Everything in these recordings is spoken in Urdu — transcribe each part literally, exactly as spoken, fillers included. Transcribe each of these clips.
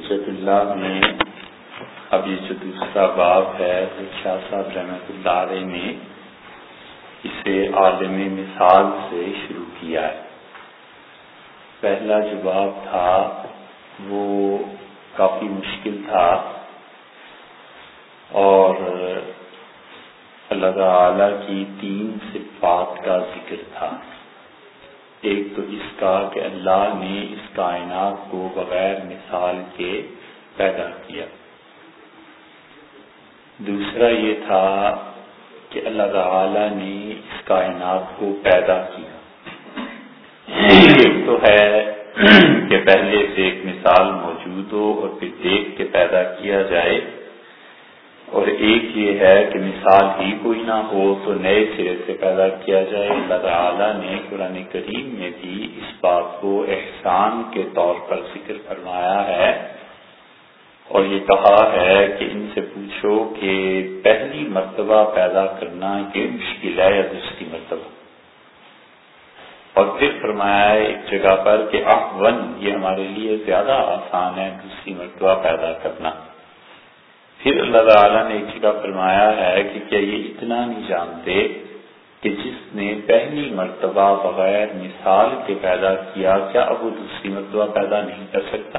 حجت اللہ میں اب یہ جو دوسرا باب ہے وہ شاہ صاحب رحمۃ اللہ علیہ نے اسے عالم مثال سے شروع کیا ہے۔ پہلا جو باب تھا وہ کافی مشکل تھا اور اللہ تعالیٰ کی تین صفات کا ذکر تھا۔ ایک تو اس کا کہ اللہ نے اس کائنات کو بغیر مثال کے پیدا کیا، دوسرا یہ تھا کہ اللہ تعالیٰ نے اس کائنات کو پیدا کیا۔ ایک تو ہے کہ پہلے سے ایک مثال موجود ہو اور پھر دیکھ کے پیدا کیا جائے، اور ایک یہ ہے کہ مثال ہی کوئی نہ ہو تو نئے سرے سے پیدا کیا جائے۔ اللہ تعالیٰ نے قرآن کریم میں بھی اس بات کو احسان کے طور پر ذکر فرمایا ہے اور یہ کہا ہے کہ ان سے پوچھو کہ پہلی مرتبہ پیدا کرنا یہ مشکل ہے یا دوسری مرتبہ، اور پھر فرمایا ہے ایک جگہ پر کہ احون یہ ہمارے لیے زیادہ آسان ہے دوسری مرتبہ پیدا کرنا۔ پھر اللہ تعالیٰ نے ایک جگہ فرمایا ہے کہ کیا یہ اتنا نہیں جانتے کہ جس نے پہلی مرتبہ بغیر مثال کے پیدا کیا کیا اب وہ دوسری مرتبہ پیدا نہیں کر سکتا؟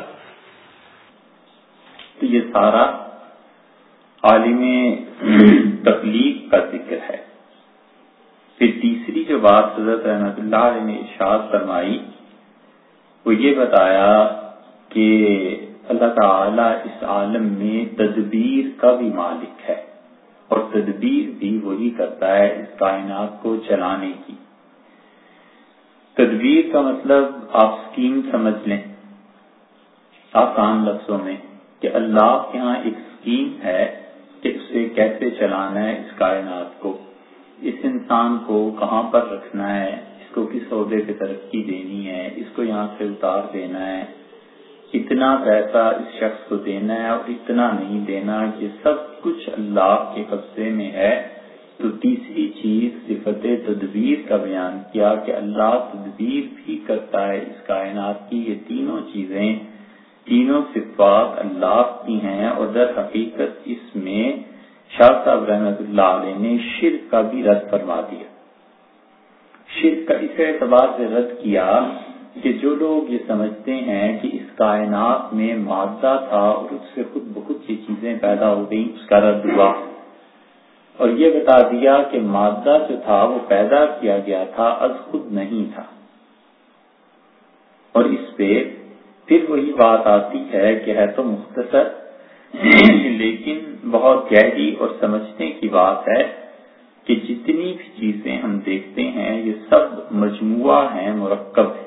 تو یہ سارا عالم تخلیق کا ذکر ہے۔ پھر تیسری جو بات حضرت رحمۃ اللہ علیہ نے ارشاد فرمائی وہ یہ بتایا کہ اللہ تعالیٰ اس عالم میں تدبیر کا بھی مالک ہے اور تدبیر بھی وہی کرتا ہے اس کائنات کو چلانے کی۔ تدبیر کا مطلب آپ اسکیم سمجھ لیں آسان لفظوں میں کہ اللہ کے ہاں ایک اسکیم ہے کہ اسے کیسے چلانا ہے، اس کائنات کو، اس انسان کو کہاں پر رکھنا ہے، اس کو کس عہدے پہ ترقی دینی ہے، اس کو یہاں سے اتار دینا ہے، اتنا پیسہ اس شخص کو دینا ہے اور اتنا نہیں دینا، یہ سب کچھ اللہ کے قبضے میں ہے۔ تو تیسری چیز صفت تدبیر کا بیان کیا کہ اللہ تدبیر بھی کرتا ہے اس کائنات کی۔ یہ تینوں چیزیں، تینوں صفات اللہ کی ہیں، اور در حقیقت اس میں شاہ صاحب رحمۃ اللہ علیہ نے شرک کا بھی رد فرما دیا۔ شرک کا اس اعتبار سے رد کیا کہ جو لوگ یہ سمجھتے ہیں کہ اس کائنات میں مادہ تھا اور اس سے خود بخود یہ چیزیں پیدا ہو گئی، اس کا رد ہوا اور یہ بتا دیا کہ مادہ جو تھا وہ پیدا کیا گیا تھا، از خود نہیں تھا۔ اور اس پہ پھر وہی بات آتی ہے کہ ہے تو مختصر لیکن بہت گہری اور سمجھنے کی بات ہے کہ جتنی بھی چیزیں ہم دیکھتے ہیں یہ سب مجموعہ ہیں، مرکب ہے۔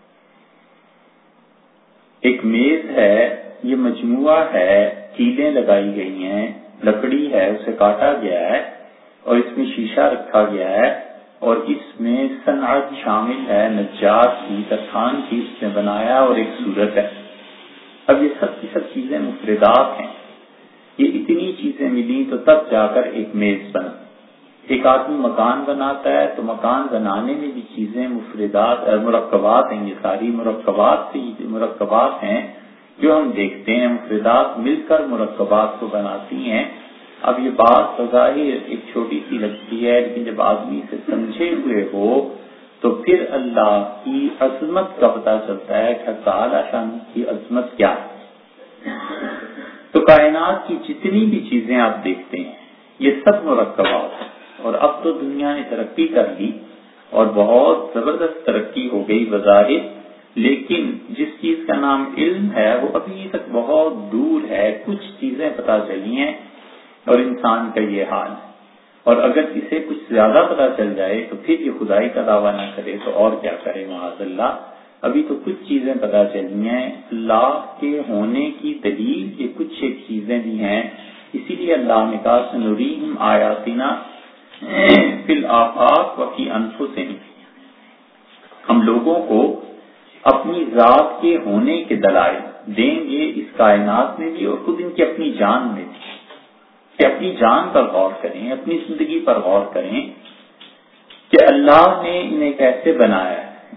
ایک میز ہے، یہ مجموعہ ہے، کیلیں لگائی گئی ہیں، لکڑی ہے، اسے کاٹا گیا ہے اور اس میں شیشہ رکھا گیا ہے اور اس میں صنعت شامل ہے، نجار کی، ترخان کی، اس نے بنایا اور ایک صورت ہے۔ اب یہ سب کی سب چیزیں مفردات ہیں، یہ اتنی چیزیں ملی تو تب جا کر ایک میز بنا۔ ایک آدمی مکان بناتا ہے تو مکان بنانے میں بھی چیزیں مفردات مرکبات ہیں، یہ ساری مرکبات سے مرکبات ہیں جو ہم دیکھتے ہیں، مفردات مل کر مرکبات کو بناتی ہیں۔ اب یہ بات بظاہر ایک چھوٹی سی لگتی ہے لیکن جب آدمی سے سمجھے ہوئے ہو تو پھر اللہ کی عظمت کا پتہ چلتا ہے کہ تعالیٰ شان کی عظمت کیا ہے۔ تو کائنات کی جتنی بھی چیزیں آپ دیکھتے ہیں یہ سب مرکبات ہیں، اور اب تو دنیا نے ترقی کر لی اور بہت زبردست ترقی ہو گئی بظاہر، لیکن جس چیز کا نام علم ہے وہ ابھی تک بہت دور ہے۔ کچھ چیزیں پتہ چلی ہیں اور انسان کا یہ حال ہے، اور اگر اسے کچھ زیادہ پتہ چل جائے تو پھر یہ خدائی کا دعویٰ نہ کرے تو اور کیا کرے معاذ اللہ۔ ابھی تو کچھ چیزیں پتہ چلی ہیں، اللہ کے ہونے کی دلیل یہ کچھ ایک چیزیں بھی ہیں، اسی لیے اللہ نے کہا سنریہم آیاتنا فی الآفاق وفی انفسہم، ہم لوگوں کو اپنی ذات کے ہونے کے دلائل دیں گے اس کائنات میں بھی اور خود ان کی اپنی جان میں بھی، کہ اپنی جان پر غور کریں، اپنی زندگی پر غور کریں کہ اللہ نے انہیں کیسے بنایا ہے،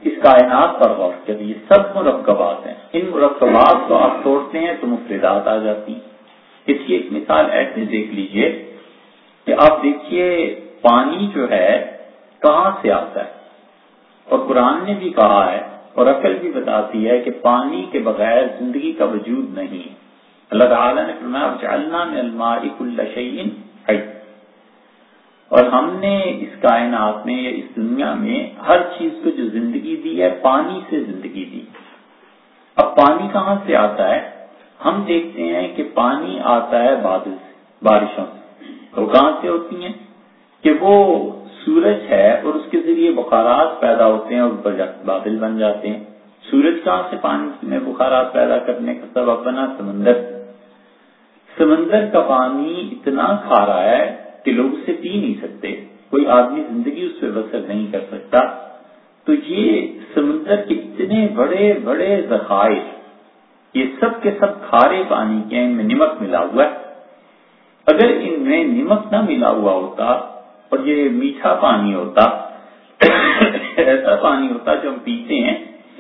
اس کائنات پر غور کریں، یہ سب مرکبات ہیں، ان مرکبات کو آپ توڑتے ہیں تو مفردات آ جاتی ہیں۔ اس کی ایک مثال ایسے دیکھ لیجئے کہ آپ دیکھیے پانی جو ہے کہاں سے آتا ہے، اور قرآن نے بھی کہا ہے اور عقل بھی بتاتی ہے کہ پانی کے بغیر زندگی کا وجود نہیں ہے۔ اللہ تعالیٰ نے فرمایا جعلنا من الماء کل شیء حی، اور ہم نے اس کائنات میں یا اس دنیا میں ہر چیز کو جو زندگی دی ہے پانی سے زندگی دی۔ اب پانی کہاں سے آتا ہے؟ ہم دیکھتے ہیں کہ پانی آتا ہے بادل سے، بارشوں سے۔ تو کہاں سے ہوتی ہیں؟ کہ وہ سورج ہے اور اس کے ذریعے بخارات پیدا ہوتے ہیں اور اوپر بادل بن جاتے ہیں۔ سورج کہاں سے پانی میں بخارات پیدا کرنے کا سبب بنا؟ سمندر سے۔ سمندر کا پانی اتنا کھارا ہے کہ لوگ اسے پی نہیں سکتے، کوئی آدمی زندگی اس پہ بسر نہیں کر سکتا۔ تو یہ سمندر کے اتنے بڑے بڑے ذخائر، یہ سب کے سب کھارے پانی کے، ان میں نمک ملا ہوا ہے۔ اگر ان میں نمک نہ ملا ہوا ہوتا اور یہ میٹھا پانی ہوتا، ایسا پانی ہوتا جو ہم پیتے ہیں،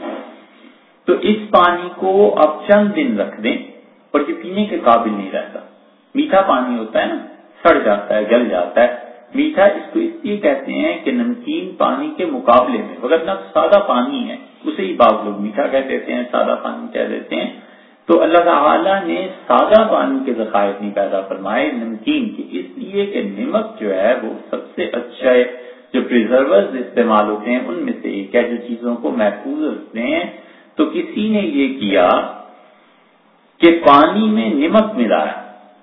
تو اس پانی کو آپ چند دن رکھ دیں اور یہ پینے کے قابل نہیں رہتا۔ میٹھا پانی ہوتا ہے نا، سڑ جاتا ہے، گل جاتا ہے۔ میٹھا اس کو اس لیے کہتے ہیں کہ نمکین پانی کے مقابلے میں، وگرنہ سادہ پانی ہے، اسے ہی بعض لوگ میٹھا کہہ دیتے ہیں، سادہ پانی کہہ دیتے ہیں۔ تو اللہ تعالیٰ نے سادہ پانی کے ذخائر نہیں پیدا فرمائے، نمکین کے، اس لیے کہ نمک جو ہے وہ سب سے اچھا ہے، جو پریزرورز استعمال ہوتے ہیں ان میں سے ایک ہے، جو چیزوں کو محفوظ رکھتے ہیں۔ تو کسی نے یہ کیا کہ پانی میں نمک ملایا،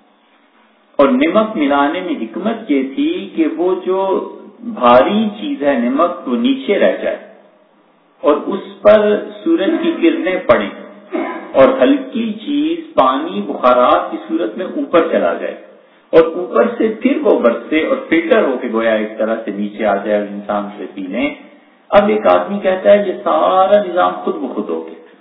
اور نمک ملانے میں حکمت یہ تھی کہ وہ جو بھاری چیز ہے نمک وہ نیچے رہ جائے اور اس پر سورج کی کرنیں پڑیں، اور ہلکی چیز پانی بخارات کی صورت میں اوپر چلا جائے، اور اوپر سے پھر وہ برسے اور فلٹر ہو کے گویا ایک طرح سے نیچے آ جائے اور انسان سے پی لیں۔ اب ایک آدمی کہتا ہے یہ سارا نظام خود بخود ہو گیا۔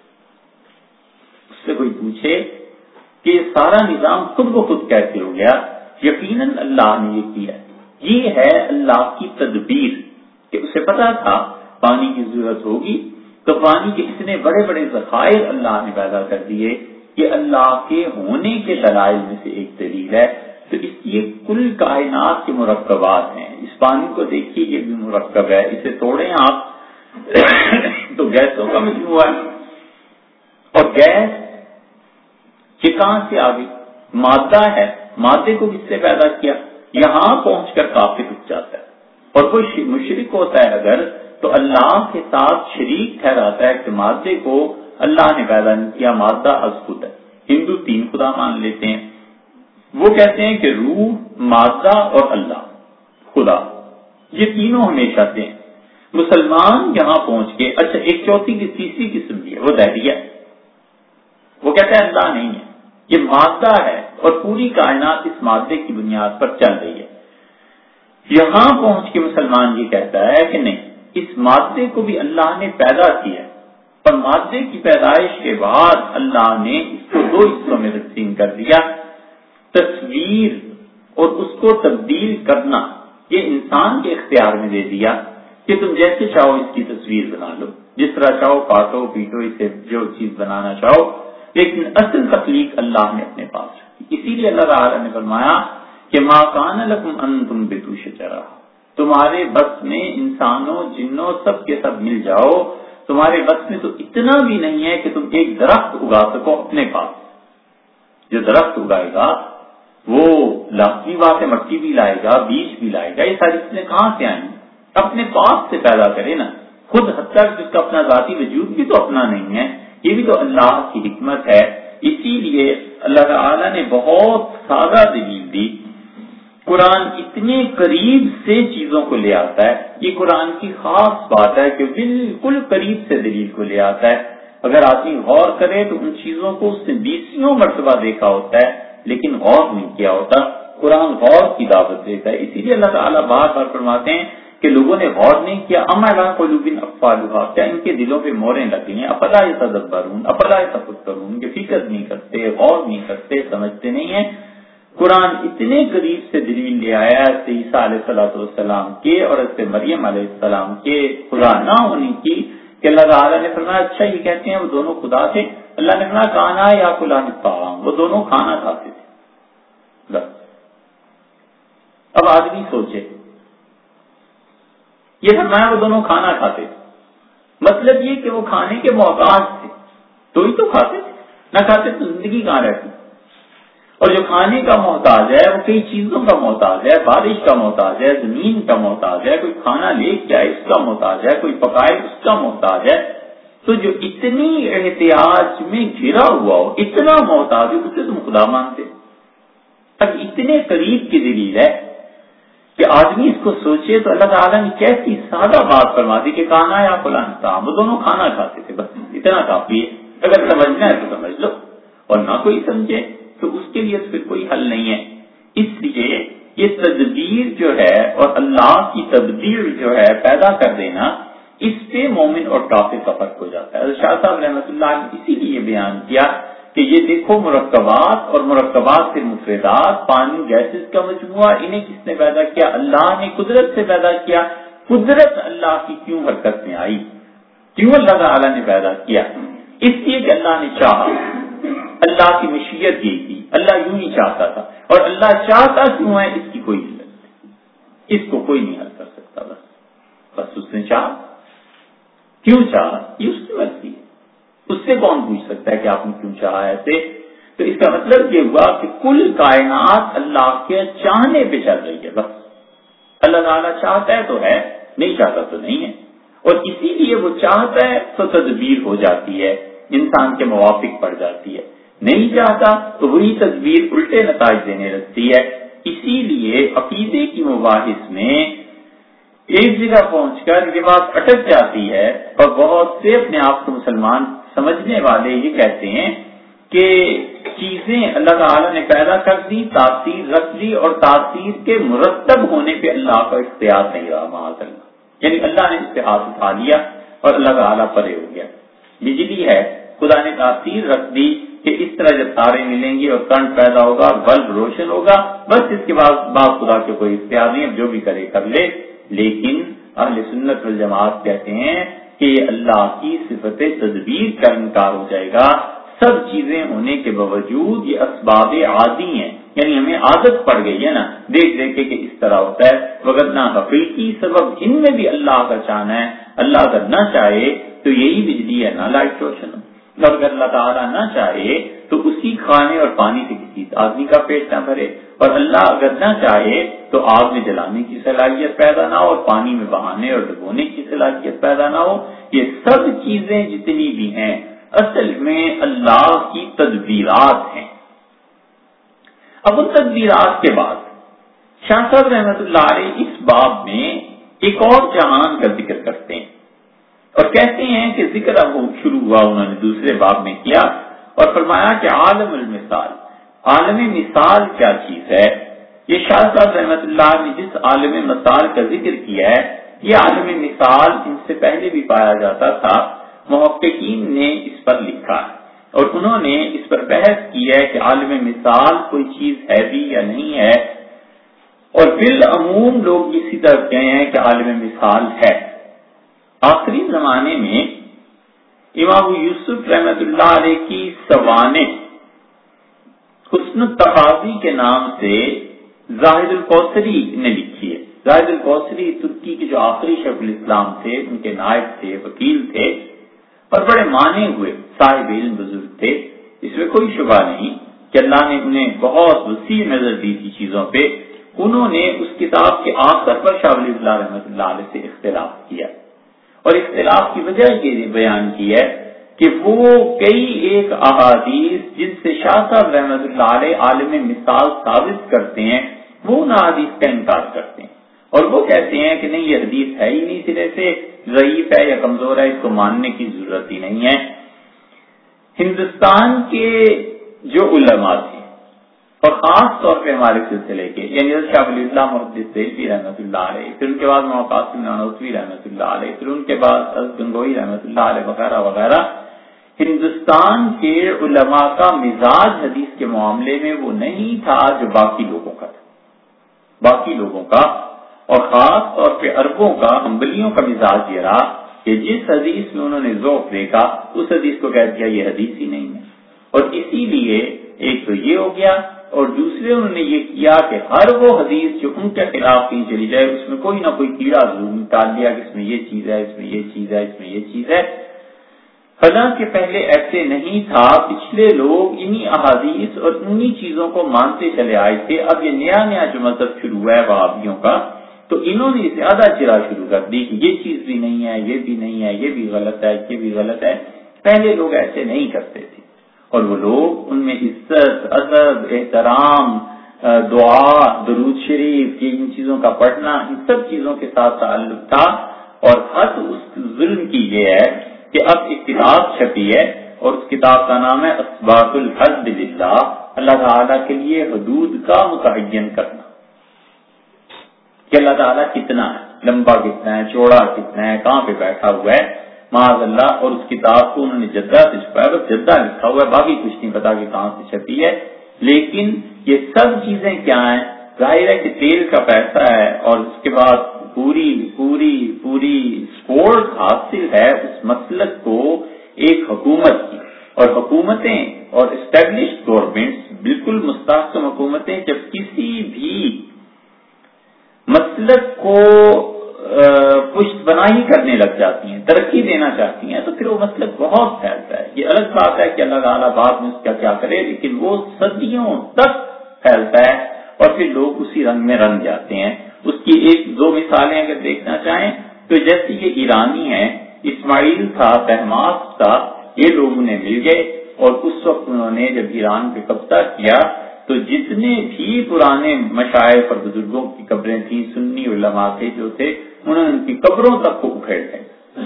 اس سے کوئی پوچھے کہ یہ سارا نظام خود بخود کیسے ہو گیا؟ یقیناً اللہ نے یہ کیا، یہ ہے اللہ کی تدبیر کہ اسے پتا تھا پانی کی ضرورت ہوگی، تو پانی کے اتنے بڑے بڑے ذخائر اللہ نے پیدا کر دیے۔ یہ اللہ کے ہونے کے دلائل میں سے ایک دلیل ہے۔ تو اس لیے کل کائنات کے مرکبات ہیں، اس پانی کو دیکھیے یہ بھی مرکب ہے، اسے توڑیں آپ تو گیسوں کا مجموعہ ہے، اور گیس یہ کہاں سے آ گئی؟ مادہ ہے، مادے کو کس سے پیدا کیا؟ یہاں پہنچ کر کافر رک جاتا ہے، اور وہ مشرک ہوتا ہے اگر تو اللہ کے ساتھ شریک ٹھہراتا ہے کہ مادے کو اللہ نے پیدا نہیں کیا، مادہ از خود ہے۔ ہندو تین خدا مان لیتے ہیں، وہ کہتے ہیں کہ روح، مادہ اور اللہ خدا، یہ تینوں ہمیشہ سے ہیں۔ مسلمان یہاں پہنچ کے اچھا ایک چوتھی کی تیسری قسم کی ہے، وہ دہریہ ہے، وہ کہتا ہے اللہ نہیں ہے، یہ مادہ ہے اور پوری کائنات اس مادے کی بنیاد پر چل رہی ہے۔ یہاں پہنچ کے مسلمان یہ کہتا ہے کہ نہیں، اس مادے کو بھی اللہ نے پیدا کیا، اور مادے کی پیدائش کے بعد اللہ نے اس کو دو حصوں میں تقسیم کر دیا۔ تصویر اور اس کو تبدیل کرنا یہ انسان کے اختیار میں دے دیا کہ تم جیسے چاہو اس کی تصویر بنا لو، جس طرح چاہو کاٹو پیٹو اسے، جو چیز بنانا چاہو، لیکن اصل تخلیق اللہ نے اپنے پاس رکھی۔ اسی لیے اللہ تعالیٰ نے فرمایا کہ ما کان لکم ان تنبتوا شجرہ، تمہارے بس میں انسانوں جنوں سب کے سب مل جاؤ، تمہارے بس میں تو اتنا بھی نہیں ہے کہ تم ایک درخت اگا سکو اپنے پاس۔ جو درخت اگائے گا وہ لازمی بات ہے، مٹی بھی لائے گا، بیج بھی لائے گا، یہ ساری چیزیں کہاں سے آئیں؟ اپنے پاس سے پیدا کرے نا، خود حتیٰ جس کا اپنا ذاتی وجود بھی تو اپنا نہیں ہے، یہ بھی تو اللہ کی حکمت ہے۔ اسی لیے اللہ تعالیٰ نے بہت سادہ دلیل دی، قرآن اتنے قریب سے چیزوں کو لے آتا ہے، یہ قرآن کی خاص بات ہے کہ بالکل قریب سے دلیل کو لے آتا ہے۔ اگر آدمی غور کرے تو ان چیزوں کو اس نے بیسیوں مرتبہ دیکھا ہوتا ہے لیکن غور نہیں کیا ہوتا۔ قرآن غور کی دعوت دیتا ہے، اسی لیے اللہ تعالیٰ بار بار فرماتے ہیں کہ لوگوں نے غور نہیں کیا، ام علی قلوب اقفالها، کیا ان کے دلوں پہ موریں لگی ہیں، افلا یتدبرون افلا یتفکرون، کہ فکر نہیں کرتے، غور نہیں کرتے، سمجھتے نہیں ہیں۔ قرآن اتنے قریب سے دلیل لے آیا ہے عیسیٰ علیہ السلام کے اور حضرت مریم علیہ السلام کے خدا نہ ہونے کی کہ اللہ تعالیٰ نے فرمایا اچھا یہ کہتے ہیں وہ دونوں خدا تھے. اللہ نے فرمایا کانا یا کلان الطعام، وہ دونوں کھانا کھاتے تھے. بس اب آدمی سوچے، یہ فرمایا وہ دونوں کھانا کھاتے تھے، مطلب یہ کہ وہ کھانے کے محتاج تھے تو ہی تو کھاتے تھے، نہ کھاتے تو زندگی کہاں رہتی. اور جو کھانے کا محتاج ہے وہ کئی چیزوں کا محتاج ہے، بارش کا محتاج ہے، زمین کا محتاج ہے، کوئی کھانا لے کے آئے اس کا محتاج ہے، کوئی پکائے اس کا محتاج ہے. تو جو اتنی احتیاج میں گھرا ہوا ہو، اتنا محتاج ہے، اسے تم خدا مانتے. اب اتنے قریب کی دلیل ہے کہ آدمی اس کو سوچے تو اللہ تعالیٰ نے کیسی سادہ بات فرما دی کہ کھانا یا فلان تھا، وہ دونوں کھانا کھاتے تھے، بس اتنا کافی ہے. اگر سمجھنا ہے تو سمجھ لو، اور نہ کوئی سمجھے تو اس کے لیے پھر کوئی حل نہیں ہے. اس لیے یہ تدبیر جو ہے اور اللہ کی تدبیر جو ہے پیدا کر دینا، اس پہ مومن اور کافر کا فرق ہو جاتا ہے. شاہ صاحب رحمۃ اللہ نے اسی لیے بیان کیا کہ یہ دیکھو مرکبات اور مرکبات سے مفردات، پانی گیسز کا مجموعہ، انہیں کس نے پیدا کیا؟ اللہ نے قدرت سے پیدا کیا. قدرت اللہ کی کیوں حرکت میں آئی؟ کیوں اللہ تعالیٰ نے پیدا کیا؟ اس لیے کہ اللہ نے چاہا، اللہ کی مشیت یہ تھی، اللہ یوں ہی چاہتا تھا. اور اللہ چاہتا کیوں ہے اس کی کوئی علت نہیں، اس کو کوئی نہیں حل کر سکتا. بس بس اس نے چاہا. کیوں چاہا یہ اس کی مرضی ہے، اس سے کون پوچھ سکتا ہے کہ آپ نے کیوں چاہا ایسے؟ تو اس کا مطلب یہ ہوا کہ کل کائنات اللہ کے چاہنے پہ چل رہی ہے. بس اللہ تعالیٰ چاہتا ہے تو ہے، نہیں چاہتا تو نہیں ہے. اور اسی لیے وہ چاہتا ہے تو تدبیر ہو جاتی ہے، انسان کے موافق پڑ جاتی ہے. نہیں چاہتا تو وہی تدبیر الٹے نتائج دینے لگتی ہے. اسی لیے عقیدے کی مباحث میں ایک جگہ پہنچ کر یہ بات اٹک جاتی ہے، اور بہت سے اپنے آپ کو مسلمان سمجھنے والے یہ کہتے ہیں کہ چیزیں اللہ تعالیٰ نے پیدا کر دی، تاثیر رکھ دی، اور تاثیر کے مرتب ہونے پہ اللہ کا اختیار نہیں رہا معاذ اللہ. یعنی اللہ نے اس سے ہاتھ اٹھا لیا اور اللہ تعالیٰ پرے ہو گیا. بجلی ہے، خدا نے تاثیر رکھ دی کہ اس طرح جب تارے ملیں گے اور کرنٹ پیدا ہوگا، بلب روشن ہوگا، بس اس کے بعد باپ خدا کے کوئی اختیار نہیں، اب جو بھی کرے کر لے. لیکن اہل سنت والجماعت کہتے ہیں کہ یہ اللہ کی صفت تدبیر کا انکار ہو جائے گا. سب چیزیں ہونے کے باوجود یہ اسباب عادی ہیں، یعنی ہمیں عادت پڑ گئی ہے نا دیکھ دیکھ کے کہ اس طرح ہوتا ہے، وگرنہ حقیقی سبب ان میں بھی اللہ کا چاہنا ہے. اللہ اگر نہ چاہے تو یہی بجلی ہے، نہ لائٹ روشن ہو. اور اگر اللہ تعالیٰ نہ چاہے تو اسی کھانے اور پانی سے کسی آدمی کا پیٹ نہ بھرے. اور اللہ اگر نہ چاہے تو آگ میں جلانے کی صلاحیت پیدا نہ ہو، اور پانی میں بہانے اور ڈبونے کی صلاحیت پیدا نہ ہو. یہ سب چیزیں جتنی بھی ہیں اصل میں اللہ کی تدبیرات ہیں. اب ان تدبیرات کے بعد شاہ صاحب رحمۃ اللہ علیہ اس باب میں ایک اور جہان کا ذکر کرتے ہیں، اور کہتے ہیں کہ ذکر اب شروع ہوا انہوں نے دوسرے باب میں کیا، اور فرمایا کہ عالم المثال، عالم مثال کیا چیز ہے. یہ شاہ صاحب رحمۃ اللہ نے جس عالم مثال کا ذکر کیا ہے، یہ عالم مثال ان سے پہلے بھی پایا جاتا تھا. محققین نے اس پر لکھا ہے اور انہوں نے اس پر بحث کی ہے کہ عالم مثال کوئی چیز ہے بھی یا نہیں ہے، اور بالعموم لوگ اسی طرح کہے ہیں کہ عالم مثال ہے. آخری زمانے میں امام یوسف رحمت اللہ علیہ کی سوانح حسن التقاضی کے نام سے زاہد الکوثری نے لکھی ہے. زاہد الکوثری ترکی کے جو آخری شیخ الاسلام تھے، ان کے نائب تھے، وکیل تھے، اور بڑے مانے ہوئے صاحب علم بزرگ تھے. اس میں کوئی شبہ نہیں کہ اللہ نے انہیں بہت وسیع نظر دی تھی چیزوں پہ. انہوں نے اس کتاب کے آخر پر شاہ ولی اللہ رحمۃ اللہ علیہ سے اختلاف کیا، اور اختلاف کی وجہ یہ بیان کی ہے کہ وہ کئی ایک احادیث جن سے شاہ صاحب رحمۃ اللہ علیہ عالم مثال ثابت کرتے ہیں، وہ ان احادیث کا انکار کرتے ہیں، اور وہ کہتے ہیں کہ نہیں، یہ حدیث ہے ہی نہیں، سرے سے ضعیف ہے یا کمزور ہے، اس کو ماننے کی ضرورت ہی نہیں ہے. ہندوستان کے جو علماء تھے، اور خاص طور پہ ہمارے سلسلے کے، یعنی شاہ ولی اللہ محدث دہلوی رحمۃ اللہ علیہ، پھر ان کے بعد مولانا قاسم نانوتوی رحمۃ اللہ علیہ، پھر ان کے بعد گنگوئی رحمۃ اللہ علیہ وغیرہ وغیرہ، ہندوستان کے علماء کا مزاج حدیث کے معاملے میں وہ نہیں تھا جو باقی لوگوں کا تھا. باقی لوگوں کا اور خاص طور پہ عربوں کا، حنبلیوں کا مزاج یہ رہا کہ جس حدیث میں انہوں نے ضعف دیکھا اس حدیث کو کہہ دیا یہ حدیث ہی نہیں ہے، اور اسی لیے ایک تو یہ ہو گیا، اور دوسرے انہوں نے یہ کیا کہ ہر وہ حدیث جو ان کے خلاف کہیں چلی جائے اس میں کوئی نہ کوئی کیڑا ضرور نکال دیا کہ اس میں یہ چیز ہے، اس میں یہ چیز ہے، اس میں یہ چیز ہے۔ حالانکہ پہلے ایسے نہیں تھا، پچھلے لوگ انہی احادیث اور انہی چیزوں کو مانتے چلے آئے تھے۔ اب یہ نیا نیا جو مذہب شروع ہوا ہے وہابیوں کا، تو انہوں نے زیادہ چرا شروع کر دی کہ یہ چیز بھی نہیں ہے، یہ بھی نہیں ہے، یہ بھی غلط ہے، یہ بھی غلط ہے۔ پہلے لوگ ایسے نہیں کرتے تھے، اور وہ لوگ ان میں عزت، ادب، احترام، دعا، درود شریف، یہ ان چیزوں کا پڑھنا، ان سب چیزوں کے ساتھ تعلق تھا۔ اور حد اس ظلم کی یہ ہے کہ اب ایک کتاب چھپی ہے اور اس کتاب کا نام ہے اسباط الحد للہ، اللہ تعالیٰ کے لیے حدود کا متعین کرنا، کہ اللہ تعالیٰ کتنا ہے، لمبا کتنا ہے، چوڑا کتنا ہے، کہاں پہ بیٹھا ہوا ہے، معاذ اللہ۔ اور اس کتاب کو انہوں نے جدہ سے چھپایا، بس جدہ لکھا ہوا ہے، باقی کچھ نہیں پتا کہ کہاں سے چھپی ہے۔ لیکن یہ سب چیزیں کیا ہیں؟ ظاہر ہے کہ تیل کا پیسہ ہے، اور اس کے بعد پوری پوری پوری سپورٹ حاصل ہے اس مسلک کو ایک حکومت کی، اور حکومتیں اور اسٹیبلشڈ گورنمنٹس بالکل مستحکم حکومتیں جب کسی بھی مسلک کو پشت بنائی کرنے لگ جاتی ہیں، ترقی دینا چاہتی ہیں، تو پھر وہ مسلک بہت پھیلتا ہے۔ یہ الگ بات ہے کہ اللہ تعالیٰ بعد میں اس کا کیا کرے، لیکن وہ صدیوں تک پھیلتا ہے اور پھر لوگ اسی رنگ میں رنگ جاتے ہیں۔ اس کی ایک دو مثالیں اگر دیکھنا چاہیں تو جیسے یہ ایرانی ہیں، اسماعیل تھا، تہماس تھا، یہ لوگ انہیں مل گئے، اور اس وقت انہوں نے جب ایران پہ قبضہ کیا تو جتنے بھی پرانے مشائخ اور بزرگوں کی قبریں تھیں، سنی علماء تھے جو تھے، انہوں نے ان کی قبروں تک کو اکھیڑ دیا،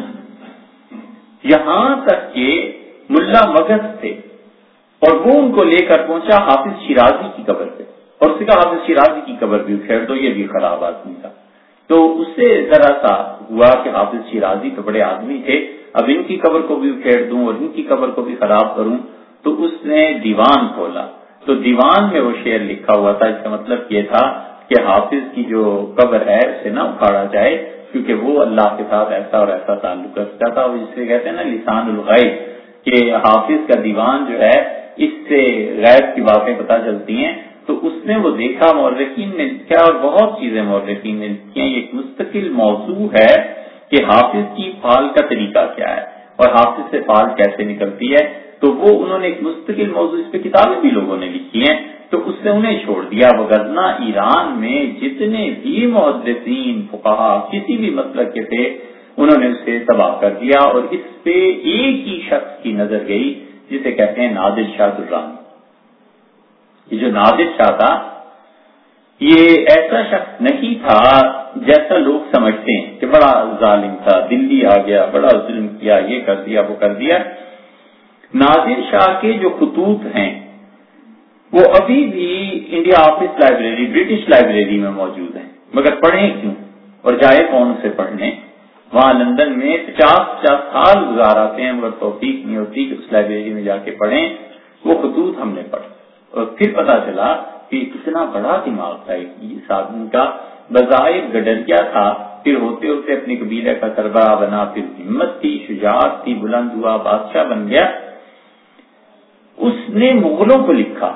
یہاں تک کہ ملا مگس تھے اور وہ ان کو لے کر پہنچا حافظ شیرازی کی قبر پہ، اور اس نے کہا حافظ شیرازی کی قبر بھی اکھیڑ دو، یہ بھی خراب آدمی تھا۔ تو اس سے ذرا سا ہوا کہ حافظ شیرازی تو بڑے آدمی تھے، اب ان کی قبر کو بھی اکھیڑ دوں اور ان کی قبر کو بھی خراب کروں، تو اس نے دیوان کھولا، تو دیوان میں وہ شعر لکھا ہوا تھا، اس کا مطلب یہ تھا کہ حافظ کی جو قبر ہے اسے نہ اکھاڑا جائے، کیونکہ وہ اللہ کے ساتھ ایسا اور ایسا تعلق رکھتا تھا، اور جسے کہتے ہیں نا لسان الغیب، کہ حافظ کا دیوان جو ہے اس سے غیب کی باتیں پتہ چلتی ہیں۔ تو اس نے وہ دیکھا، مورخین نے لکھا، اور بہت چیزیں مورخین نے لکھی ہیں، یہ ایک مستقل موضوع ہے کہ حافظ کی فال کا طریقہ کیا ہے اور حافظ سے فال کیسے نکلتی ہے، تو وہ انہوں نے ایک مستقل موضوع، اس پہ کتابیں بھی لوگوں نے لکھی ہیں، تو اس نے انہیں چھوڑ دیا۔ وگرنہ ایران میں جتنے بھی محدثین فقہا کسی بھی مسلک کے تھے انہوں نے اسے تباہ کر دیا، اور اس پہ ایک ہی شخص کی نظر گئی جسے کہتے ہیں نادر شاہ درانی۔ یہ جو نادر شاہ تھا یہ ایسا شخص نہیں تھا جیسا لوگ سمجھتے ہیں کہ بڑا ظالم تھا، دلی آ گیا، بڑا ظلم کیا، یہ کر دیا، وہ کر دیا۔ نادر شاہ کے جو خطوط ہیں وہ ابھی بھی India office library, British library میں موجود ہیں، مگر پڑھیں کیوں اور جائے کون اسے پڑھنے؟ وہاں لندن میں پچاس پچاس سال گزار آتے ہیں، مگر توفیق نہیں ہوتی کہ اس لائبریری میں جا کے پڑھیں۔ وہ خطوط ہم نے پڑھے اور پھر پتا چلا کہ کتنا بڑا دماغ تھا اس آدمی کا، بظاہر گڈریا تھا، پھر ہوتے ہوتے اپنے قبیلے کا سربراہ بنا، پھر ہمت تھی، شجاعت تھی، بلند ہوا، بادشاہ بن گیا۔ اس نے مغلوں کو لکھا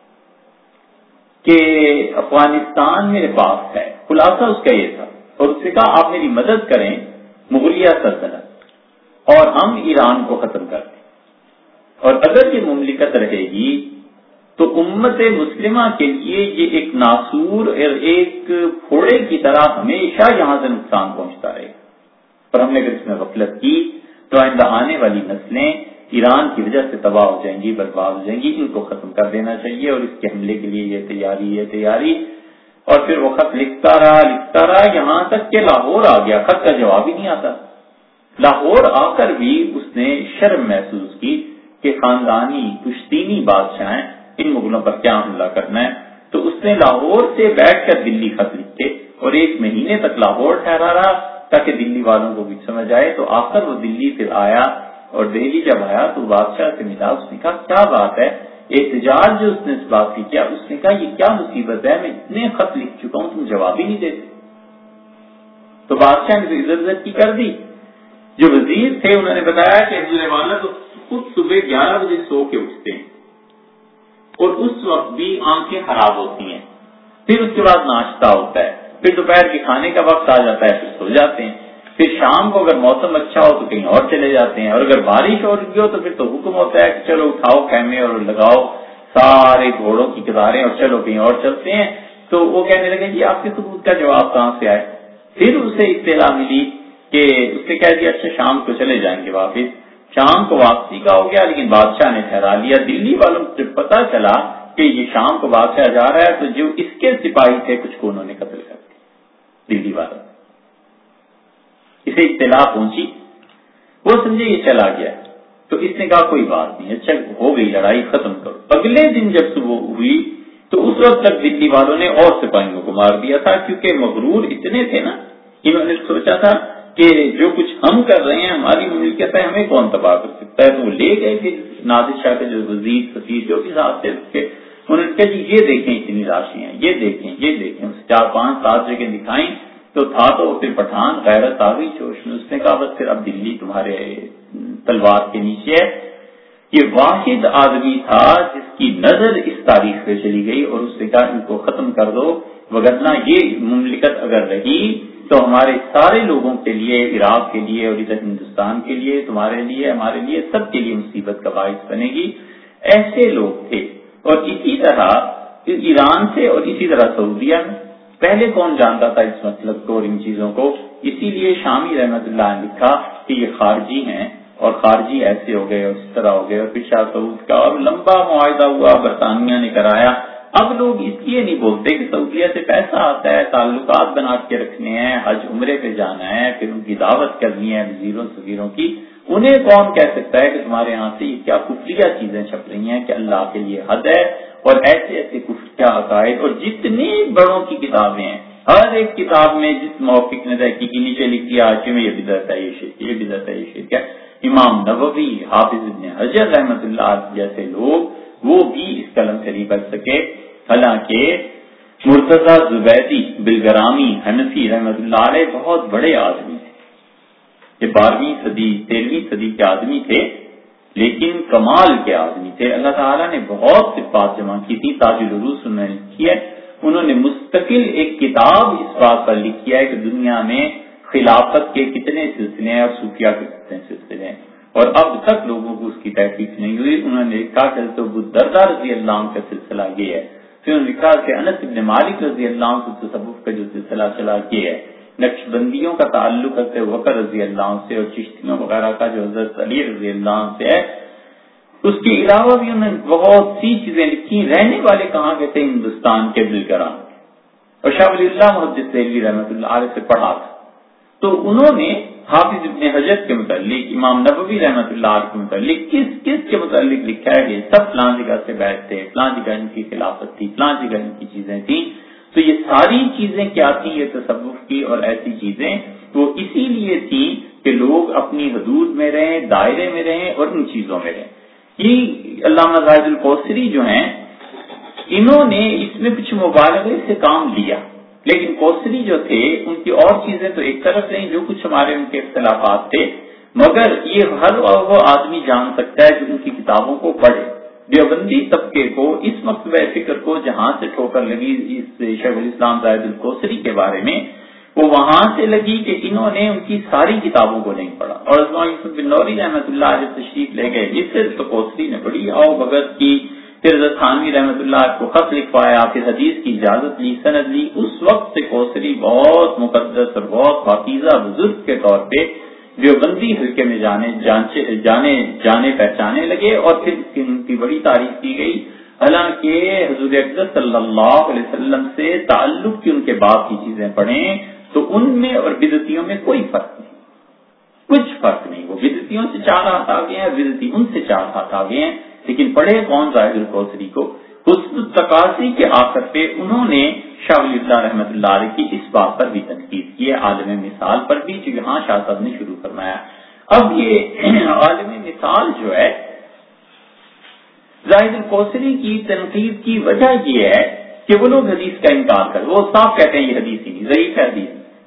کہ افغانستان میرے پاس ہے، خلاصہ اس کا یہ تھا، اور اس نے کہا آپ میری مدد کریں مغلیہ سلطنت اور ہم ایران کو ختم کر دیں، اور اگر یہ مملکت رہے گی تو امت مسلمہ کے لیے یہ ایک ناسور اور ایک پھوڑے کی طرح ہمیشہ یہاں سے نقصان پہنچتا رہے گا، اور ہم نے اگر اس میں غفلت کی تو آئندہ آنے والی نسلیں ایران کی وجہ سے تباہ ہو جائیں گی، برباد ہو جائیں گی، ان کو ختم کر دینا چاہیے، اور اس کے حملے کے لیے یہ تیاری یہ تیاری اور پھر وہ خط لکھتا رہا لکھتا رہا یہاں تک کہ لاہور آ گیا، خط کا جواب ہی نہیں آتا۔ لاہور آ کر بھی اس نے شرم محسوس کی کہ خاندانی پشتینی بادشاہ ہیں، ان مغلوں پر کیا حملہ کرنا ہے، تو اس نے لاہور سے بیٹھ کر دلی خط لکھے اور ایک مہینے تک لاہور ٹھہرا رہا تاکہ دلی والوں کو بھی سمجھ آئے۔ تو آخر وہ دلی پھر آیا، اور دہلی جب آیا تو بادشاہ سے ملا، اس نے کہا کیا بات ہے، احتجاج جو اس نے اس بات کی کیا، اس نے کہا یہ کیا مصیبت ہے، میں اتنے خط لکھ چکا ہوں تم جواب ہی نہیں دیتے۔ تو بادشاہ نے ادھر ادھر کی کر دی۔ جو وزیر تھے انہوں نے بتایا کہ حضور والا تو خود صبح گیارہ بجے سو کے اٹھتے ہیں اور اس وقت بھی آنکھیں خراب ہوتی ہیں، پھر اس کے بعد ناشتہ ہوتا ہے، پھر دوپہر کے کھانے کا وقت آ جاتا ہے، پھر سو جاتے ہیں، پھر شام کو اگر موسم اچھا ہو تو کہیں اور چلے جاتے ہیں، اور اگر بارش ہو رہی ہو تو پھر تو حکم ہوتا ہے کہ چلو اٹھاؤ خیمے اور لگاؤ سارے گھوڑوں کی قطاریں اور چلو کہیں اور چلتے ہیں۔ تو وہ کہنے لگے جی آپ کے ثبوت کا جواب کہاں سے آئے؟ پھر اسے اطلاع ملی کہ اس نے کہہ دیا اچھا شام کو چلے جائیں گے واپس، شام کو واپسی کا ہو گیا، لیکن بادشاہ نے ٹھہرا لیا۔ دلی والوں کو جب پتا چلا کہ یہ شام کو بادشاہ جا رہا ہے تو جو اس کے سپاہی تھے کچھ کو انہوں نے قتل کر دیا دلی والوں، اسے اطلاع پہنچی، وہ سمجھے یہ چلا گیا، تو اس نے کہا کوئی بات نہیں، اچھا ہو گئی لڑائی ختم کرو۔ اگلے دن جب صبح ہوئی تو اس وقت تک دلی والوں نے اور سپاہیوں کو مار دیا تھا، کیونکہ مغرور اتنے تھے نا، انہوں نے سوچا تھا کہ جو کچھ ہم کر رہے ہیں ہماری مملکت ہے، ہمیں کون تباہ کر سکتا ہے۔ تو وہ لے گئے پھر نادر شاہ کے جو وزیر سفیر جو بھی صاحب تھے اس کے، انہوں نے کہا جی یہ دیکھیں اتنی راشی ہیں، یہ دیکھیں یہ دیکھیں، اس چار پانچ سات جگہ دکھائیں تو تھا تو پھر پٹھان غیرت آ گئی جوش میں، اس نے کہا بس پھر اب دلی تمہارے تلوار کے نیچے ہے۔ یہ واحد آدمی تھا جس کی نظر اس تاریخ پہ چلی گئی اور اس نے کہا ان کو ختم کر دو، وگرنہ یہ مملکت اگر رہی تو ہمارے سارے لوگوں کے لیے، عراق کے لیے اور ادھر ہندوستان کے لیے، تمہارے لیے، ہمارے لیے، سب کے لیے مصیبت کا باعث بنے گی۔ ایسے لوگ تھے۔ اور اسی طرح ایران سے اور اسی طرح سعودیہ میں پہلے کون جانتا تھا اس مطلب کو اور ان چیزوں کو؟ اسی لیے شامی رحمت اللہ نے لکھا کہ یہ خارجی ہیں اور خارجی ایسے ہو گئے اور اس طرح ہو گئے، اور پھر شاہ سعود کا اور لمبا معاہدہ ہوا، برطانیہ نے کرایا۔ اب لوگ اس لیے نہیں بولتے کہ سعودیہ سے پیسہ آتا ہے، تعلقات بنا کے رکھنے ہیں، حج عمرے پہ جانا ہے، پھر ان کی دعوت کرنی ہے وزیروں صغیروں کی، انہیں کون کہہ سکتا ہے کہ تمہارے ہاں سے یہ کیا کفریہ چیزیں چھپ رہی ہیں کہ اللہ کے لیے حد ہے، اور ایسے ایسے کفر کیا عقائد، اور جتنی بڑوں کی کتابیں ہیں ہر ایک کتاب میں جس موقف نے تحقیق کی نیچے لکھی ہے آج میں یہ بدعت ہے، یہ شرک، یہ بدعت ہے، یہ شرک ہے۔ امام نووی، حافظ ابن حجر رحمت اللہ جیسے لوگ وہ بھی اس قلم سے نہیں بچ سکے، حالانکہ مرتضی زبیدی بلگرامی حنفی رحمت اللہ علیہ بہت بڑے آدمی تھے، یہ بارہویں صدی تیرہویں صدی کے آدمی تھے، لیکن کمال کے آدمی تھے۔ اللہ تعالیٰ نے بہت صفات جمع کی تھی، تاج العروس انہوں نے لکھی ہے، انہوں نے مستقل ایک کتاب اس بات پر لکھی ہے کہ دنیا میں خلافت کے کتنے سلسلے ہیں اور صوفیہ کے کتنے سلسلے ہیں، اور اب تک لوگوں کو اس کی تحقیق نہیں ہوئی۔ انہوں نے لکھا کہ حضرت ابو الدرداء رضی اللہ عنہ کا سلسلہ یہ ہے، پھر انہوں نے لکھا کہ انس بن مالک رضی اللہ عنہ سے تصوف کا جو سلسلہ چلا یہ ہے، نقش بندیوں کا تعلق حضرت وقر رضی اللہ عنہ سے، اور چشتیوں وغیرہ کا جو حضرت علی رضی اللہ عنہ سے ہے۔ اس کے علاوہ بھی انہوں نے بہت سی چیزیں لکھی۔ رہنے والے کہاں کے تھے؟ ہندوستان کے بلگرام، اور شاہ ولی اللہ محدث دہلوی رحمۃ اللہ علیہ سے پڑھا تھا، تو انہوں نے حافظ ابن حجر کے متعلق، امام نووی رحمۃ اللہ علیہ کے متعلق کس کس کے متعلق لکھا ہے کہ سب فلاں جگہ سے بیٹھ تھے، فلاں جگہ ان کی خلافت تھی، فلاں جگہ ان کی چیزیں تھیں۔ تو یہ ساری چیزیں کیا تھیں؟ یہ تصوف کی اور ایسی چیزیں وہ اسی لیے تھی کہ لوگ اپنی حدود میں رہیں، دائرے میں رہیں اور ان چیزوں میں رہیں۔ یہ علامہ زاہد القوصری جو ہیں انہوں نے اس میں کچھ مبالغے سے کام لیا، لیکن کوثری جو تھے ان کی اور چیزیں تو ایک طرف رہیں، جو کچھ ہمارے ان کے اختلافات تھے، مگر یہ ہر وہ آدمی جان سکتا ہے جو ان کی کتابوں کو پڑھے۔ دیوبندی طبقے کو اس مکتبہ فکر کو جہاں سے ٹھوکر لگی اس شیخ الاسلام زاہد القوصری کے بارے میں، وہ وہاں سے لگی کہ انہوں نے ان کی ساری کتابوں کو نہیں پڑھا، اور یوسف بن نوری رحمۃ اللہ جب تشریف لے گئے اس سے تو کوثری نے بڑی آؤ بھگت کی، پھر حضرت تھانوی رحمۃ اللہ کو خط لکھوایا، پھر حدیث کی اجازت لی، سند لی۔ اس وقت سے کوثری بہت مقدس اور بہت پاکیزہ بزرگ کے طور پہ دیوبندی حلقے میں جانے جانے جانے پہچانے لگے، اور پھر ان کی بڑی تعریف کی گئی، حالانکہ حضور اقدس صلی اللہ علیہ وسلم سے تعلق کی ان کے بعد کی چیزیں پڑھیں تو ان میں اور بدعتیوں میں کوئی فرق نہیں، کچھ فرق نہیں۔ وہ بدعتیوں سے چار ہاتھ آ گئے ہیں، بدعتی ان سے چار ہاتھ آ گئے ہیں، لیکن پڑھے کون زاہد القوصری کو؟ حسن التقاصی کے آخر پہ انہوں نے شاہ ولی اللہ رحمۃ اللہ علیہ کی اس بات پر بھی تنقید کی ہے، عالم مثال پر بھی، جو یہاں شاہ صاحب نے شروع فرمایا۔ اب یہ عالم مثال جو ہے زاہد القوصری کی تنقید کی وجہ یہ ہے کہ وہ لوگ حدیث کا انکار کر، وہ صاف کہتے ہیں یہ حدیث ہی نہیں، ضعیف ہے حدیث،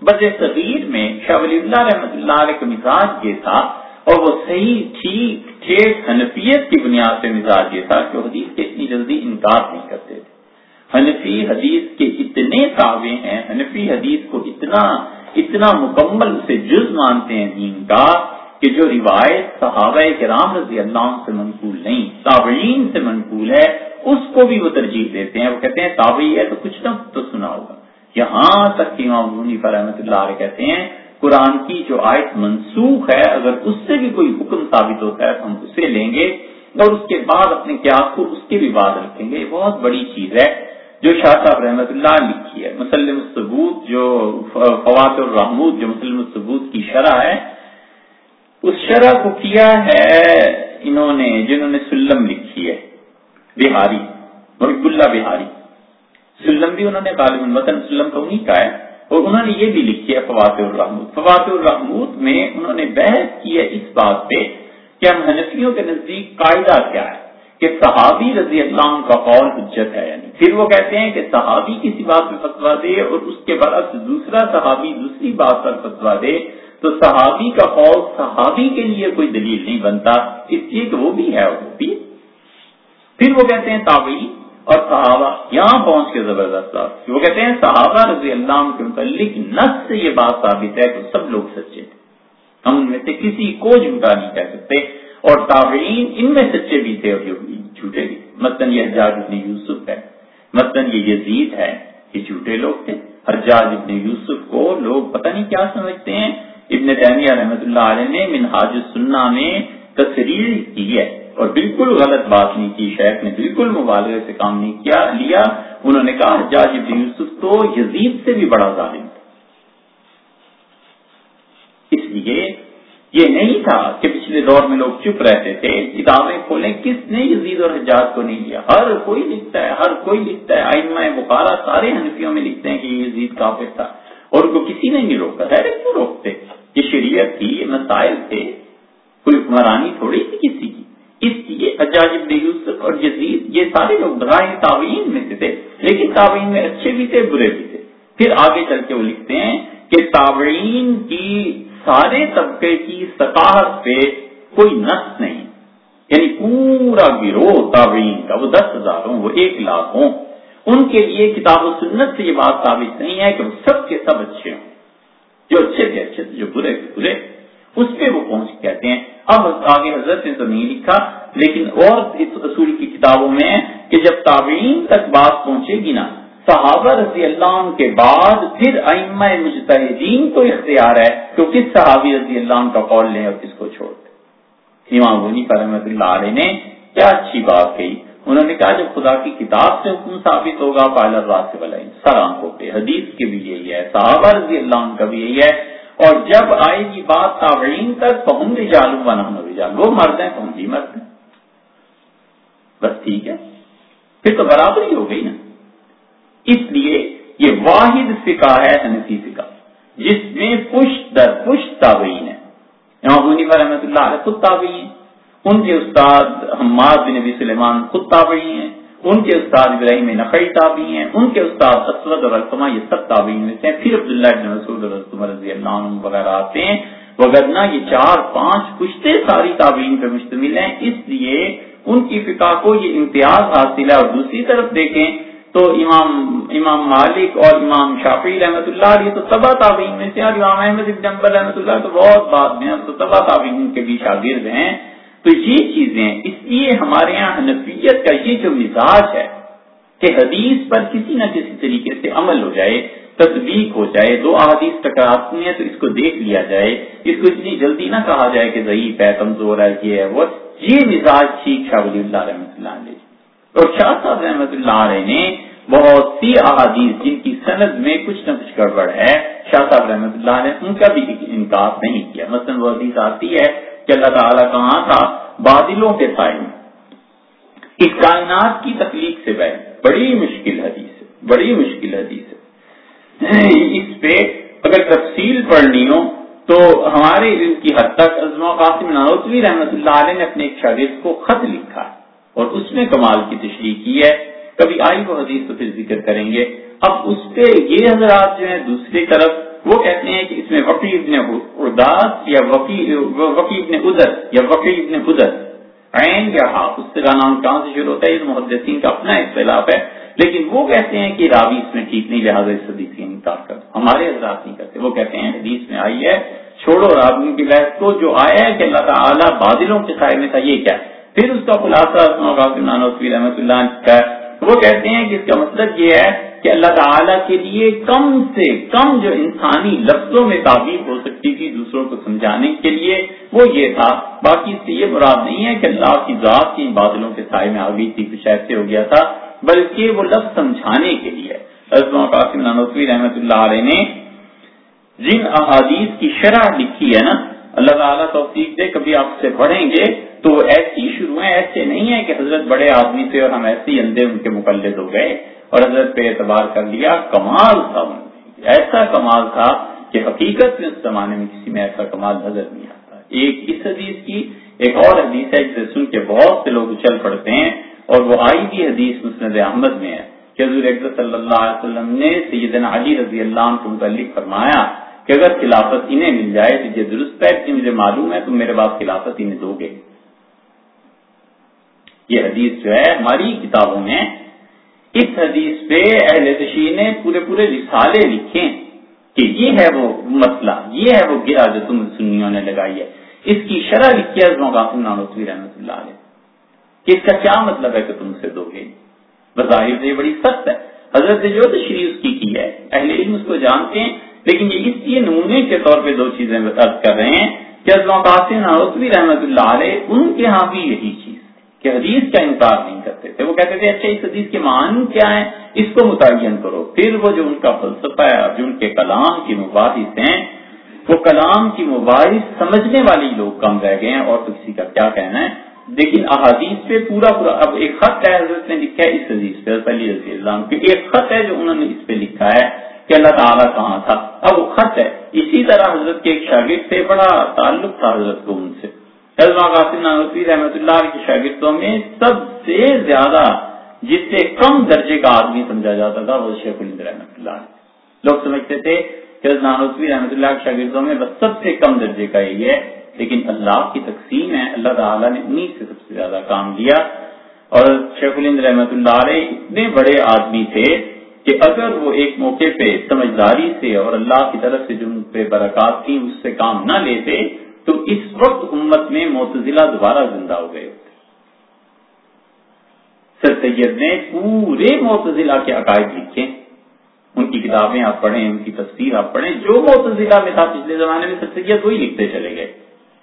بر صغیر میں شاہ ولی اللہ رحمۃ اللہ علیہ کا مزاج یہ تھا، اور وہ صحیح ٹھیک ٹھیک حنفیت کی بنیاد پہ مزاج یہ تھا کہ وہ حدیث کے اتنی جلدی انکار نہیں کرتے تھے۔ حنفی حدیث کے اتنے تابع ہیں، حنفی حدیث کو اتنا اتنا مکمل سے جز مانتے ہیں دین کا کہ جو روایت صحابہ کرام رضی اللہ عنہ سے منقول نہیں، تابعین سے منقول ہے، اس کو بھی وہ ترجیح دیتے ہیں۔ وہ کہتے ہیں تابعی ہے تو کچھ نہ تو سنا ہوگا۔ یہاں تک کہ امام ابو حنیفہ رحمۃ اللہ علیہ کہتے ہیں قرآن کی جو آیت منسوخ ہے، اگر اس سے بھی کوئی حکم ثابت ہوتا ہے تو ہم اسے لیں گے، اور اس کے بعد اپنے قیاس کو اس کے بھی بعد رکھیں گے۔ یہ بہت بڑی چیز ہے جو شاہ صاحب رحمۃ اللہ لکھی ہے۔ مسلم الثبوت جو فوات الرحمود جو مسلم الثبوت کی شرح ہے، اس شرح کو کیا ہے انہوں نے جنہوں نے سلم لکھی ہے، بہاری، محب اللہ بہاری۔ سلم بھی انہوں نے غالباً متن سلم تو نہیں کا ہے، اور انہوں نے یہ بھی لکھی ہے فوات الرحمود۔ فوات الرحمود میں انہوں نے بحث کی ہے اس بات پہ کہ ہم حنفیوں کے نزدیک قاعدہ کیا ہے کہ صحابی رضی اللہ عنہ کا قول حجت ہے، یعنی پھر وہ کہتے ہیں کہ صحابی کسی بات پہ فتویٰ دے اور اس کے برعکس دوسرا صحابی دوسری بات پر فتویٰ دے تو صحابی کا قول صحابی کے لیے کوئی دلیل نہیں بنتا، اس لیے کہ وہ بھی ہے وہ بھی۔ پھر وہ کہتے ہیں تابعی اور صحابہ، یہاں پہنچ کے زبردست بات، وہ کہتے ہیں صحابہ رضی اللہ عنہ کے متعلق نص سے یہ بات ثابت ہے کہ سب لوگ سچے تھے، ہم ان میں سے کسی کو جھوٹا نہیں کہہ سکتے، اور تابعین ان میں سچے بھی تھے اور جھوٹے بھی۔ مثلاً یہ حجاج ابن یوسف ہے، مثلاً یہ یزید ہے، یہ جھوٹے لوگ تھے۔ حجاج ابن یوسف کو لوگ پتہ نہیں کیا سمجھتے ہیں، ابن تیمیہ رحمۃ اللہ علیہ نے منہاج السنہ میں تصریح کی ہے، اور بالکل غلط بات نہیں کی، شیخ نے بالکل مبالغے سے کام نہیں کیا لیا۔ انہوں نے کہا حجاج ابن یوسف تو یزید سے بھی بڑا ظالم تھا۔ اس لیے یہ نہیں تھا کہ پچھلے دور میں لوگ چپ رہتے تھے، کتابیں کھولیں کس نے یزید اور حجاج کو نہیں لیا، ہر کوئی لکھتا ہے، ہر کوئی لکھتا ہے، ائمہ بخارا سارے حنفیوں میں لکھتے ہیں کہ یہ یزید کافر تھا، اور ان کو کسی نے نہیں روکا۔ ڈائریکٹ کیوں روکتے؟ یہ شریعت تھی، یہ مسائل تھے، کوئی حکمرانی تھوڑی تھی کسی کی۔ اس لیے حجاج ابن یوسف اور یزید یہ سارے لوگ بغیر تابعین میں سے تھے، لیکن تابعین میں اچھے بھی تھے برے بھی تھے۔ پھر آگے چل کے وہ لکھتے ہیں کہ تابعین کی سارے طبقے کی ثقافت پہ کوئی نص نہیں، یعنی پورا گروہ تابعین کا، وہ دس ہزار ہوں، وہ ایک لاکھ ہوں، ان کے لیے کتاب و سنت سے یہ بات ثابت نہیں ہے کہ وہ سب کے سب اچھے ہوں، جو اچھے تھے اچھے تھے، جو برے تھے برے۔ اس پہ وہ پہنچ کہتے ہیں۔ اب آگے حضرت نے تو نہیں لکھا، لیکن اور اس اصول کی کتابوں میں ہے کہ جب تابعین تک بات پہنچے گی نا، صحابہ رضی اللہ عنہ کے بعد پھر ائمہ مجتہدین کو اختیار ہے کہ کس صحابی رضی اللہ عنہ کا قول لیں اور کس کو چھوڑ دیں۔ امام ابو حنیفہ رحمۃ اللہ علیہ نے کیا اچھی بات کہی، انہوں نے کہا جب خدا کی کتاب سے حکم ثابت ہوگا فعل الراسخ والعین، سر آنکھوں پہ، حدیث کے بھی یہی ہے، صحابہ رضی اللہ عنہ کا بھی یہی ہے، اور جب آئے گی بات تابعین تک تو ہم رجال و نحن رجال، وہ مرد ہیں تو ہم بھی مرد ہیں، بس ٹھیک ہے، پھر تو برابری ہو گئی نا۔ اس لیے یہ واحد فقہ ہے حنفی فقہ جس میں پشت در پشت تابعین ہے۔ امام ابو حنیفہ رحمۃ اللہ علیہ خود تابعی ہیں، ان کے استاد حماد بن ابی سلیمان خود تابعی ہیں، ان کے استاد ابراہیم نخعی تابعی ہیں، ان کے استاد اسود اور علقمہ یہ سب تابعین میں سے ہیں، پھر عبداللہ بن مسعود اور عمر رضی اللہ عنہ وغیرہ آتے ہیں، وگرنہ یہ چار پانچ پشتے ساری تابعین پہ مشتمل ہیں، اس لیے ان کی فقہ کو یہ امتیاز حاصل ہے۔ اور دوسری طرف دیکھیں تو امام امام مالک اور امام شافعی رحمۃ اللہ علیہ تو تبع تابعین میں سے، اور امام احمد بن حنبل رحمۃ اللہ تو بہت بعد میں تو تبع تابعین کے بھی شاگرد ہیں۔ تو یہ چیزیں اس لیے ہمارے یہاں حنفیت کا یہ جو مزاج ہے کہ حدیث پر کسی نہ کسی طریقے سے عمل ہو جائے، تصدیق ہو جائے، دو احادیث ٹکراتی ہیں تو اس کو دیکھ لیا جائے، اس کو اتنی جلدی نہ کہا جائے کہ ضعیف ہے، کمزور ہے، یہ ہے وہ، یہ مزاج ٹھیک شاہ ولی اللہ رحمۃ اللہ علیہ اور شاہ صاحب رحمۃ اللہ علیہ نے بہت سی احادیث جن کی سند میں کچھ نہ کچھ گڑبڑ ہے، شاہ صاحب رحمۃ اللہ علیہ ان کا بھی انکار نہیں کیا۔ مثلا وہ حدیث آتی ہے کہ اللہ تعالیٰ کہاں تھا بادلوں کے سائے میں، اس کائنات کی تخلیق سے پہلے، بڑی مشکل حدیث ہے، بڑی مشکل حدیث ہے۔ اس پہ اگر تفصیل پڑھنی ہو تو ہمارے علم کی حد تک عظمہ قاسم نانوتوی رحمۃ اللہ علیہ نے اپنے ایک شاگرد کو خط لکھا ہے اور اس میں کمال کی تشریح کی ہے، کبھی آئی وہ حدیث تو پھر ذکر کریں گے۔ اب اس پہ یہ حضرات جو ہیں دوسری طرف وہ کہتے ہیں کہ اس میں وقی ابن ارداس یا وقی وقی ابن ادر یا وقی ابن ادر عین یا ہا، اس کا نام کہاں سے شروع ہوتا ہے؟ یہ محدثین کا اپنا اختلاف ہے، لیکن وہ کہتے ہیں کہ راوی اس میں ٹھیک نہیں، لہٰذا اس حدیث کی انکار کر. ہمارے حضرات نہیں کرتے، وہ کہتے ہیں حدیث میں آئی ہے چھوڑو راوی کی بحث کو، جو آیا ہے کہ اللہ تعالیٰ بادلوں کے سائے میں تھا، یہ کیا ہے؟ پھر اس کا خلاصہ قاسم نانوتوی رحمۃ اللہ کا، وہ کہتے ہیں کہ اس کا مطلب یہ ہے کہ اللہ تعالیٰ کے لیے کم سے کم جو انسانی لفظوں میں تعبیر ہو سکتی تھی دوسروں کو سمجھانے کے لیے وہ یہ تھا. باقی اس سے یہ مراد نہیں ہے کہ اللہ کی ذات کی بادلوں کے سائے میں آ گئی تھی، کچھ ایسے ہو گیا تھا، بلکہ وہ لفظ سمجھانے کے لیے. حضرت قاسم نانوتوی رحمۃ اللہ علیہ نے جن احادیث کی شرح لکھی ہے نا، اللہ تعالیٰ توفیق دے کبھی آپ سے پڑھیں گے تو ایسی شروع ہیں، ایسے نہیں ہے کہ حضرت بڑے آدمی تھے اور ہم ایسے ہی اندھے ان کے مقلد ہو گئے اور حضرت پہ اعتبار کر لیا. کمال تھا، ایسا کمال تھا کہ حقیقت میں اس زمانے میں کسی میں ایسا کمال نظر نہیں آتا. ایک اس حدیث کی، ایک اور حدیث ہے جسے سن کے بہت سے لوگ اچھل پڑتے ہیں، اور وہ آئی بھی حدیث مسند احمد میں ہے کہ حضور اکرم صلی اللہ علیہ وسلم نے سیدنا علی رضی اللہ عنہ کو متعلق فرمایا کہ اگر خلافت انہیں مل جائے تو یہ درست ہے کہ مجھے معلوم ہے تم میرے بعد خلافت انہیں دو گے. یہ حدیث جو ہے ہماری کتابوں میں، اس حدیث پہ اہل تشیع نے پورے پورے رسالے لکھے کہ یہ ہے وہ مسئلہ، یہ ہے وہ گرا جو تم سنیوں نے لگائی ہے. اس کی شرح لکھی ہے حضرت قاسم نانوتوی رحمۃ اللہ علیہ کہ اس کا کیا مطلب ہے کہ تم سے دو گے. بظاہر سے یہ بڑی سخت ہے، حضرت نے جو تشریح اس کی کی ہے اہل علم اس کو جانتے ہیں، لیکن یہ اس لیے نمونے کے طور پہ دو چیزیں عرض کر رہے ہیں کہ حضرت قاسم نانوتوی رحمۃ اللہ علیہ ان کے ہاں بھی یہی چیز کہ حدیث کا انکار نہیں کرتے تھے. وہ کہتے تھے اچھا اس حدیث کے معنی کیا ہیں، اس کو متعین کرو. پھر وہ جو ان کا فلسفہ ہے، جو ان کے کلام کی مباحث ہیں، وہ کلام کی مباحث سمجھنے والے لوگ کم رہ گئے ہیں، اور تو کسی کا کیا کہنا ہے. لیکن احادیث پہ پورا پورا اب ایک خط ہے حضرت نے لکھا ہے اس حدیث پہ، علی رضی اللہ عنہ کی ایک خط ہے جو انہوں نے اس پہ لکھا ہے کہ اللہ تعالیٰ کہاں تھا. اب وہ خط ہے. اسی طرح حضرت کے ایک شاگرد سے بڑا تعلق تھا حضرت کو ان سے. حضرت قاسم نانوتوی رحمۃ اللہ علیہ کے شاگردوں میں سب سے زیادہ جس سے کم درجے کا آدمی سمجھا جاتا تھا وہ شیخ الہند رحمۃ اللہ علیہ. لوگ سمجھتے تھے کہ حضرت نانوتوی رحمۃ اللہ کے شاگردوں میں بس سب سے کم درجے کا یہی ہے، لیکن اللہ کی تقسیم ہے، اللہ تعالیٰ نے انہیں سے سب سے زیادہ کام لیا. اور شیخ الہند رحمۃ اللہ علیہ اتنے بڑے آدمی تھے کہ اگر وہ ایک موقع پہ سمجھداری سے اور اللہ کی طرف سے جو ان پہ برکات تھی اس سے کام نہ لیتے تو اس وقت امت میں معتزلہ دوبارہ زندہ ہو گئے ہوتے. سر سید نے پورے معتزلہ کے عقائد لکھے، ان کی کتابیں آپ پڑھیں، ان کی تفسیر آپ پڑھیں، جو معتزلہ میں تھا پچھلے زمانے میں سر سید وہی لکھتے چلے گئے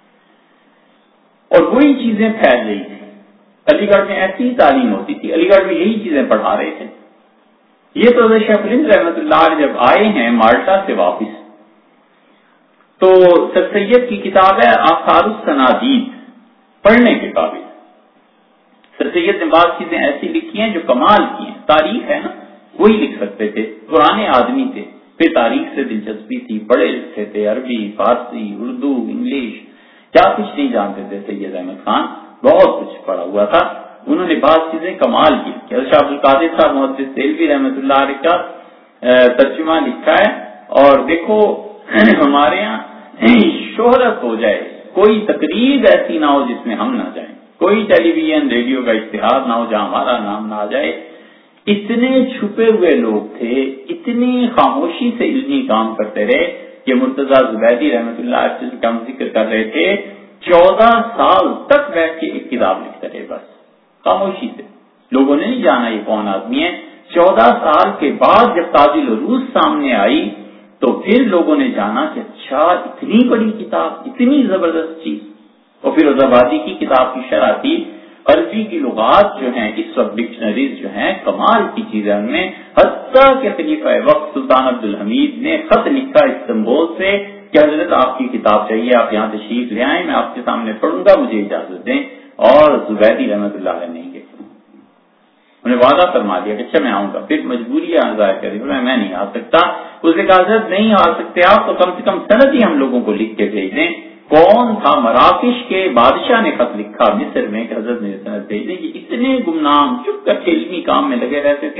اور وہی چیزیں پھیل رہی تھی. علی گڑھ میں ایسی ہی تعلیم ہوتی تھی، علی گڑھ میں یہی چیزیں پڑھا رہے تھے. یہ تو شیخ الہند رحمۃ اللہ علیہ جب آئے ہیں مالٹا سے واپس تو سر سید کی کتاب ہے آثار السنادید، پڑھنے کے قابل. سر سید نے بعض چیزیں ایسی لکھی ہیں جو کمال کی ہیں. تاریخ ہے نا، وہی لکھ سکتے تھے، پرانے آدمی تھے، پھر تاریخ سے دلچسپی تھی، پڑھے لکھے تھے، عربی، فارسی، اردو، انگلش، کیا کچھ نہیں جانتے تھے. سید احمد خان بہت کچھ پڑھا ہوا تھا، انہوں نے بعض چیزیں کمال کی. شاہ عبد القادر صاحب محدث دہلوی رحمۃ اللہ علیہ کا ترجمہ لکھا ہے. اور دیکھو ہمارے یہاں شہرت ہو جائے، کوئی تقریب ایسی نہ ہو جس میں ہم نہ جائیں، کوئی ٹیلی ویژن ریڈیو کا اشتہار نہ ہو جہاں ہمارا نام نہ آ جائے. اتنے چھپے ہوئے لوگ تھے، اتنی خاموشی سے علمی کام کرتے رہے کہ مرتضیٰ زبیدی رحمۃ اللہ علیہ کا ہم ذکر کر رہے تھے، چودہ سال تک بیٹھ کے ایک کتاب لکھتے رہے، بس خاموشی سے. لوگوں نے نہیں جانا یہ کون آدمی ہے. چودہ سال کے بعد جب تاج العروض سامنے آئی تو پھر لوگوں نے جانا کہ اچھا اتنی بڑی کتاب، اتنی زبردست چیز. اور پھر فیروزآبادی کی کتاب کی شرح تھی. عربی کی لغات جو ہیں اس وقت ڈکشنریز جو ہیں کمال کی چیزیں ان میں، حتیٰ کہ خلیفہ وقت سلطان عبدالحمید نے خط لکھا استنبول سے کہ حضرت آپ کی کتاب چاہیے، آپ یہاں تشریف لے آئیں، میں آپ کے سامنے پڑھوں گا، مجھے اجازت دیں. اور زبیدی رحمۃ اللہ علیہ نہیں گئے، انہیں وعدہ فرما دیا کہ اچھا میں آؤں گا. پھر مجبوری ظاہر کر دی، میں نہیں آ سکتا. اس نے کہا حضرت نہیں آ سکتے آپ تو کم سے کم سند ہی ہم لوگوں کو لکھ کے بھیج دیں. کون تھا؟ مراکش کے بادشاہ نے خط لکھا مصر میں کہ حضرت نے سند بھیج دیں. کہ اتنے گمنام چپ کر کے علمی کام میں لگے رہتے تھے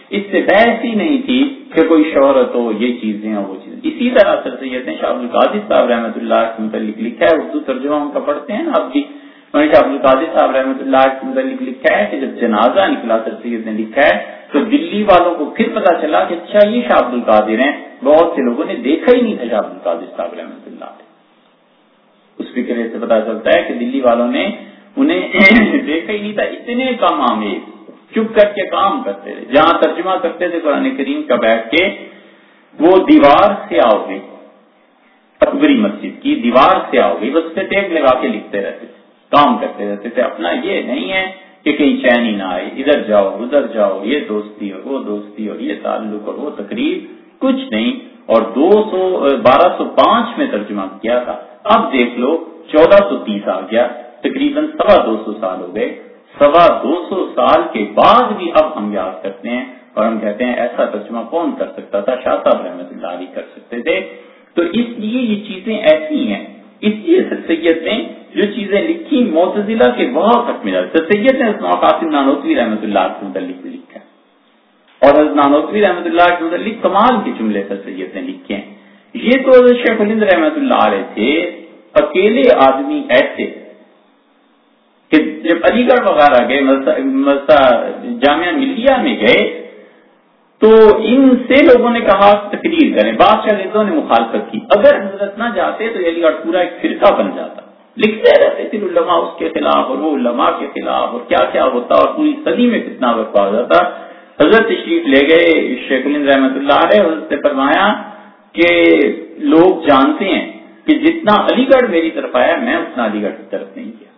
اس سے بحث ہی نہیں تھی کہ کوئی شہرت ہو، یہ چیزیں ہوں وہ چیزیں. اسی طرح سر سید نے شاہ عبد القادر صاحب رحمۃ اللہ کے متعلق لکھا ہے، اردو ترجمہ ان کا پڑھتے ہیں نا آپ بھی. شاہ عبد القادر صاحب رحمۃ اللہ کے متعلق لکھا ہے کہ جب جنازہ نکلا سر سید نے لکھا ہے تو دلی والوں کو پھر پتا چلا کہ اچھا یہ شاہ عبد القادر ہیں. بہت سے لوگوں نے دیکھا ہی نہیں تھا شاہ عبد القادر صاحب رحمۃ اللہ. اس فکر سے پتا چلتا ہے کہ دلی والوں نے انہیں دیکھا ہی نہیں تھا. اتنے کم آمیز چپ کر کے کام کرتے تھے. جہاں ترجمہ کرتے تھے قرآن کریم کا بیٹھ کے وہ دیوار سے آؤ گے، اکبری مسجد کی دیوار سے آؤ گے، بس پہ ٹیپ لگا کے لکھتے رہتے تھے، کام کرتے رہتے تھے. اپنا یہ نہیں ہے کہ کہیں چین ہی نہ آئے، ادھر جاؤ ادھر جاؤ، یہ دوستی اور وہ دوستی اور یہ تعلق اور وہ تقریب، کچھ نہیں. اور دو سو بارہ سو پانچ میں ترجمہ کیا تھا. اب دیکھ لو چودہ سو تیس آ گیا، تقریباً سوا دو سو سال ہو گئے. سوا دو سو سال کے بعد بھی اب ہم یاد کرتے ہیں اور ہم کہتے ہیں ایسا ترجمہ کون کر سکتا تھا؟ شاہ صاحب رحمۃ اللہ علیہ کر سکتے تھے. تو اس لیے یہ چیزیں ایسی ہیں. اس لیے سر سید نے جو چیزیں لکھی معتزلہ کے بہت حق میں جاتے. سر سید نے حضرت قاسم نانوتوی رحمۃ اللہ کے متعلق لکھا ہے اور حضرت نانوتوی رحمۃ اللہ کے متعلق کمال کے جملے سر سید نے لکھے ہیں. یہ تو حضرت شیخ الہند رحمۃ اللہ علیہ تھے اکیلے آدمی ایسے کہ جب علی گڑھ وغیرہ گئے، مدرسہ جامعہ ملیہ میں گئے تو ان سے لوگوں نے کہا تقریر کریں. بعض شاگردوں نے مخالفت کی. اگر حضرت نہ جاتے تو علی گڑھ پورا ایک فرقہ بن جاتا. لکھتے رہتے تھے علماء اس کے خلاف اور وہ علماء کے خلاف اور کیا کیا ہوتا اور پوری صدی میں کتنا برپا ہو جاتا. حضرت تشریف لے گئے شیخ الہند رحمۃ اللہ علیہ. حضرت نے فرمایا کہ لوگ جانتے ہیں کہ جتنا علی گڑھ میری طرف آیا میں اتنا علی گڑھ کی طرف نہیں گیا.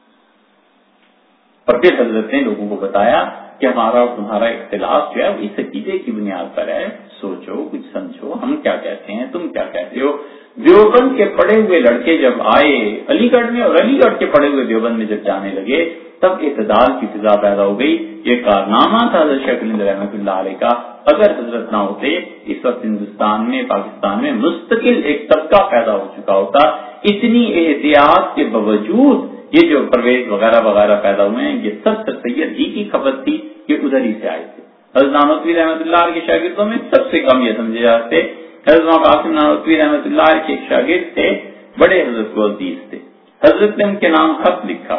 اور پھر حضرت نے لوگوں کو بتایا کہ ہمارا اور تمہارا اختلاف جو ہے وہ اس عقیدے کی بنیاد پر ہے. سوچو کچھ سمجھو، ہم کیا کہتے ہیں تم کیا کہتے ہو. دیوبند کے پڑھے ہوئے لڑکے جب آئے علی گڑھ میں اور علی گڑھ کے پڑھے ہوئے دیوبند میں جب جانے لگے تب اعتدال کی فضا پیدا ہو گئی. یہ کارنامہ تھا حضرت شیخ الہند رحمۃ اللہ علیہ کا. اگر حضرت نہ ہوتے اس وقت ہندوستان میں پاکستان میں مستقل ایک طبقہ پیدا ہو چکا ہوتا. اتنی احتیاط کے باوجود یہ جو پرویز وغیرہ وغیرہ پیدا ہوئے ہیں یہ سب سر سید ہی کی خبر تھی کہ ادھر ہی سے آئے تھے. حضرت نانوتوی رحمۃ اللہ علیہ کے شاگردوں میں سب سے کم یہ سمجھے جاتے حضرت قاسم نانوتوی رحمۃ اللہ علیہ کے ایک شاگرد تھے، بڑے حضرت کو عزیز تھے. حضرت نے ان کے نام خط لکھا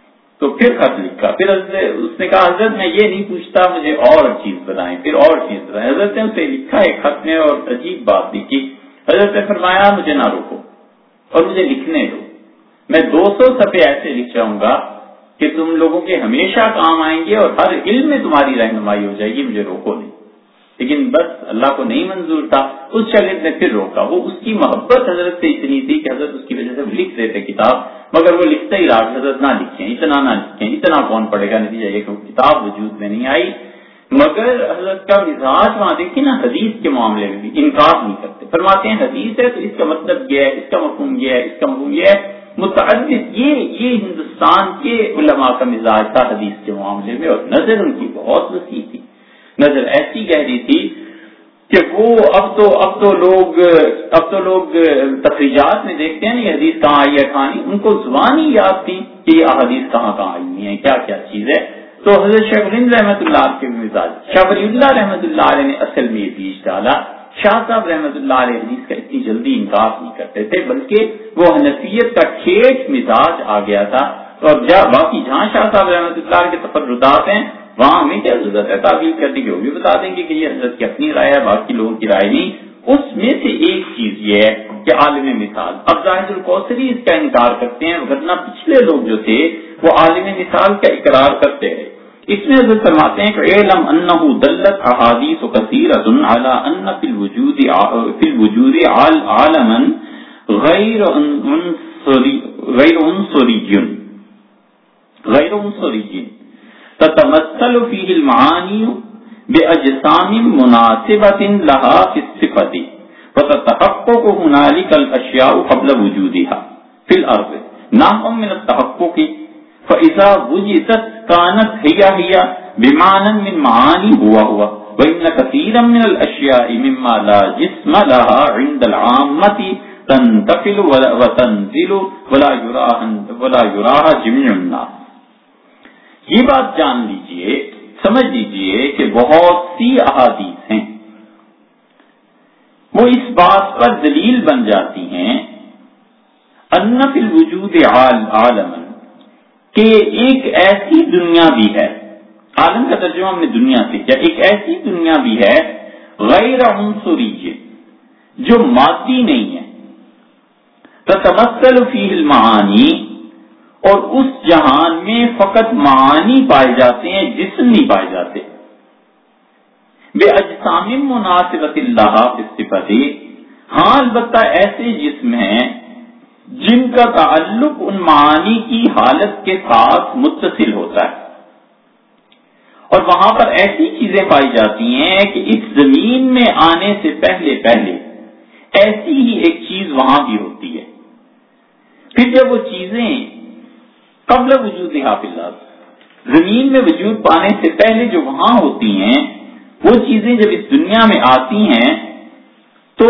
تو پھر خط لکھا پھر حضرت اس نے کہا حضرت میں یہ نہیں پوچھتا مجھے اور چیز بتائیں، پھر اور چیز بتائیں. حضرت نے اسے لکھا ایک خط میں اور عجیب بات لکھی. حضرت نے فرمایا مجھے نہ روکو اور مجھے لکھنے دو. میں دو سو صفحے ایسے لکھ جاؤں گا کہ تم لوگوں کے ہمیشہ کام آئیں گے اور ہر علم میں تمہاری رہنمائی ہو جائے گی. مجھے روکو نہیں. لیکن بس اللہ کو نہیں منظور تھا. اس شاگرد نے پھر روکا. وہ اس کی محبت حضرت سے اتنی تھی کہ حضرت اس کی وجہ سے لکھ دیتے کتاب، مگر وہ لکھتا ہی رہا حضرت نہ لکھیں، اتنا نہ لکھیں، اتنا کون پڑھے گا. نتیجہ یہ کہ وہ کتاب وجود میں نہیں آئی. مگر حضرت کا مزاج وہاں دیکھیں نا حدیث کے معاملے میں بھی انکار نہیں کرتے. فرماتے ہیں حدیث ہے تو اس کا مطلب یہ ہے، اس کا مفہوم یہ ہے، اس کا مفہوم یہ ہے. متعدد یہ یہ ہندوستان کے علماء کا مزاج تھا حدیث کے معاملے میں. اور نظر ان کی بہت وسیع تھی، نظر ایسی گہری تھی کہ وہ اب تو اب تو لوگ اب تو لوگ تفریجات میں دیکھتے ہیں یہ حدیث کہاں آئی ہے کہاں نہیں. ان کو زبان ہی یاد تھی کہ یہ احادیث کہاں کہاں آئی ہیں، کیا کیا چیز ہے. تو حضرت شیخ الہند رحمۃ اللہ علیہ کے مزاج، شاہ ولی اللہ رحمۃ اللہ علیہ نے اصل میں یہ بیج ڈالا. شاہ صاحب رحمۃ اللہ علیہ حدیث کا اتنی جلدی انکار نہیں کرتے تھے، بلکہ وہ حنفیت کا ٹھیک مزاج آ گیا تھا. اور باقی جہاں شاہ صاحب رحمۃ اللہ علیہ کے تفردات ہیں وہاں ہمیں کیا ضرورت ہے تعبیر کرنے کی. وہ بھی بتا دیں گے کہ یہ حضرت کی اپنی رائے ہے، باقی لوگوں کی رائے نہیں. اس میں سے ایک چیز یہ ہے کہ عالم مثال، اب زاہد الکوثری اس کا انکار کرتے ہیں، ورنہ پچھلے لوگ جو تھے وہ عالم مثال کا اقرار کرتے ہیں. اس میں حضرت فرماتے ہیں کہ علم انہ دلت احادیث کثیرۃ علی ان فی الوجود فی الوجود عالما غیر عنصری غیر عنصری غیر عنصری تتمثل فيه المعانی باجسام مناسبۃ لها فی الصفۃ وتتحقق هنالك الاشیاء قبل وجودها فی الارض نحو من التحقق فاذا وجدت كانت هي هي بمعنى من معانی هو هو وان كثيرا من الاشیاء مما لا جسم لها عند العامة تنتقل وتنزل ولا يراها ولا يراها جميع الناس. یہ بات جان لیجئے سمجھ لیجئے کہ بہت سی احادیث ہیں وہ اس بات پر دلیل بن جاتی ہیں ان فی الوجود عالم کہ ایک ایسی دنیا بھی ہے، عالم کا ترجمہ ہم نے دنیا سے کیا، ایک ایسی دنیا بھی ہے غیر عنصری جو مادی نہیں ہے، تتمثل فیہ المعانی اور اس جہان میں فقط معانی پائے جاتے ہیں، جسم نہیں پائے جاتے، بے اجسام مناسبت اللہ بالصفت، ہاں البتہ ایسے جسم ہیں جن کا تعلق ان معانی کی حالت کے ساتھ متصل ہوتا ہے، اور وہاں پر ایسی چیزیں پائی جاتی ہیں کہ اس زمین میں آنے سے پہلے پہلے ایسی ہی ایک چیز وہاں بھی ہوتی ہے، پھر جب وہ چیزیں قبل وجودہا فی الارض زمین میں وجود پانے سے پہلے جو وہاں ہوتی ہیں وہ چیزیں جب اس دنیا میں آتی ہیں تو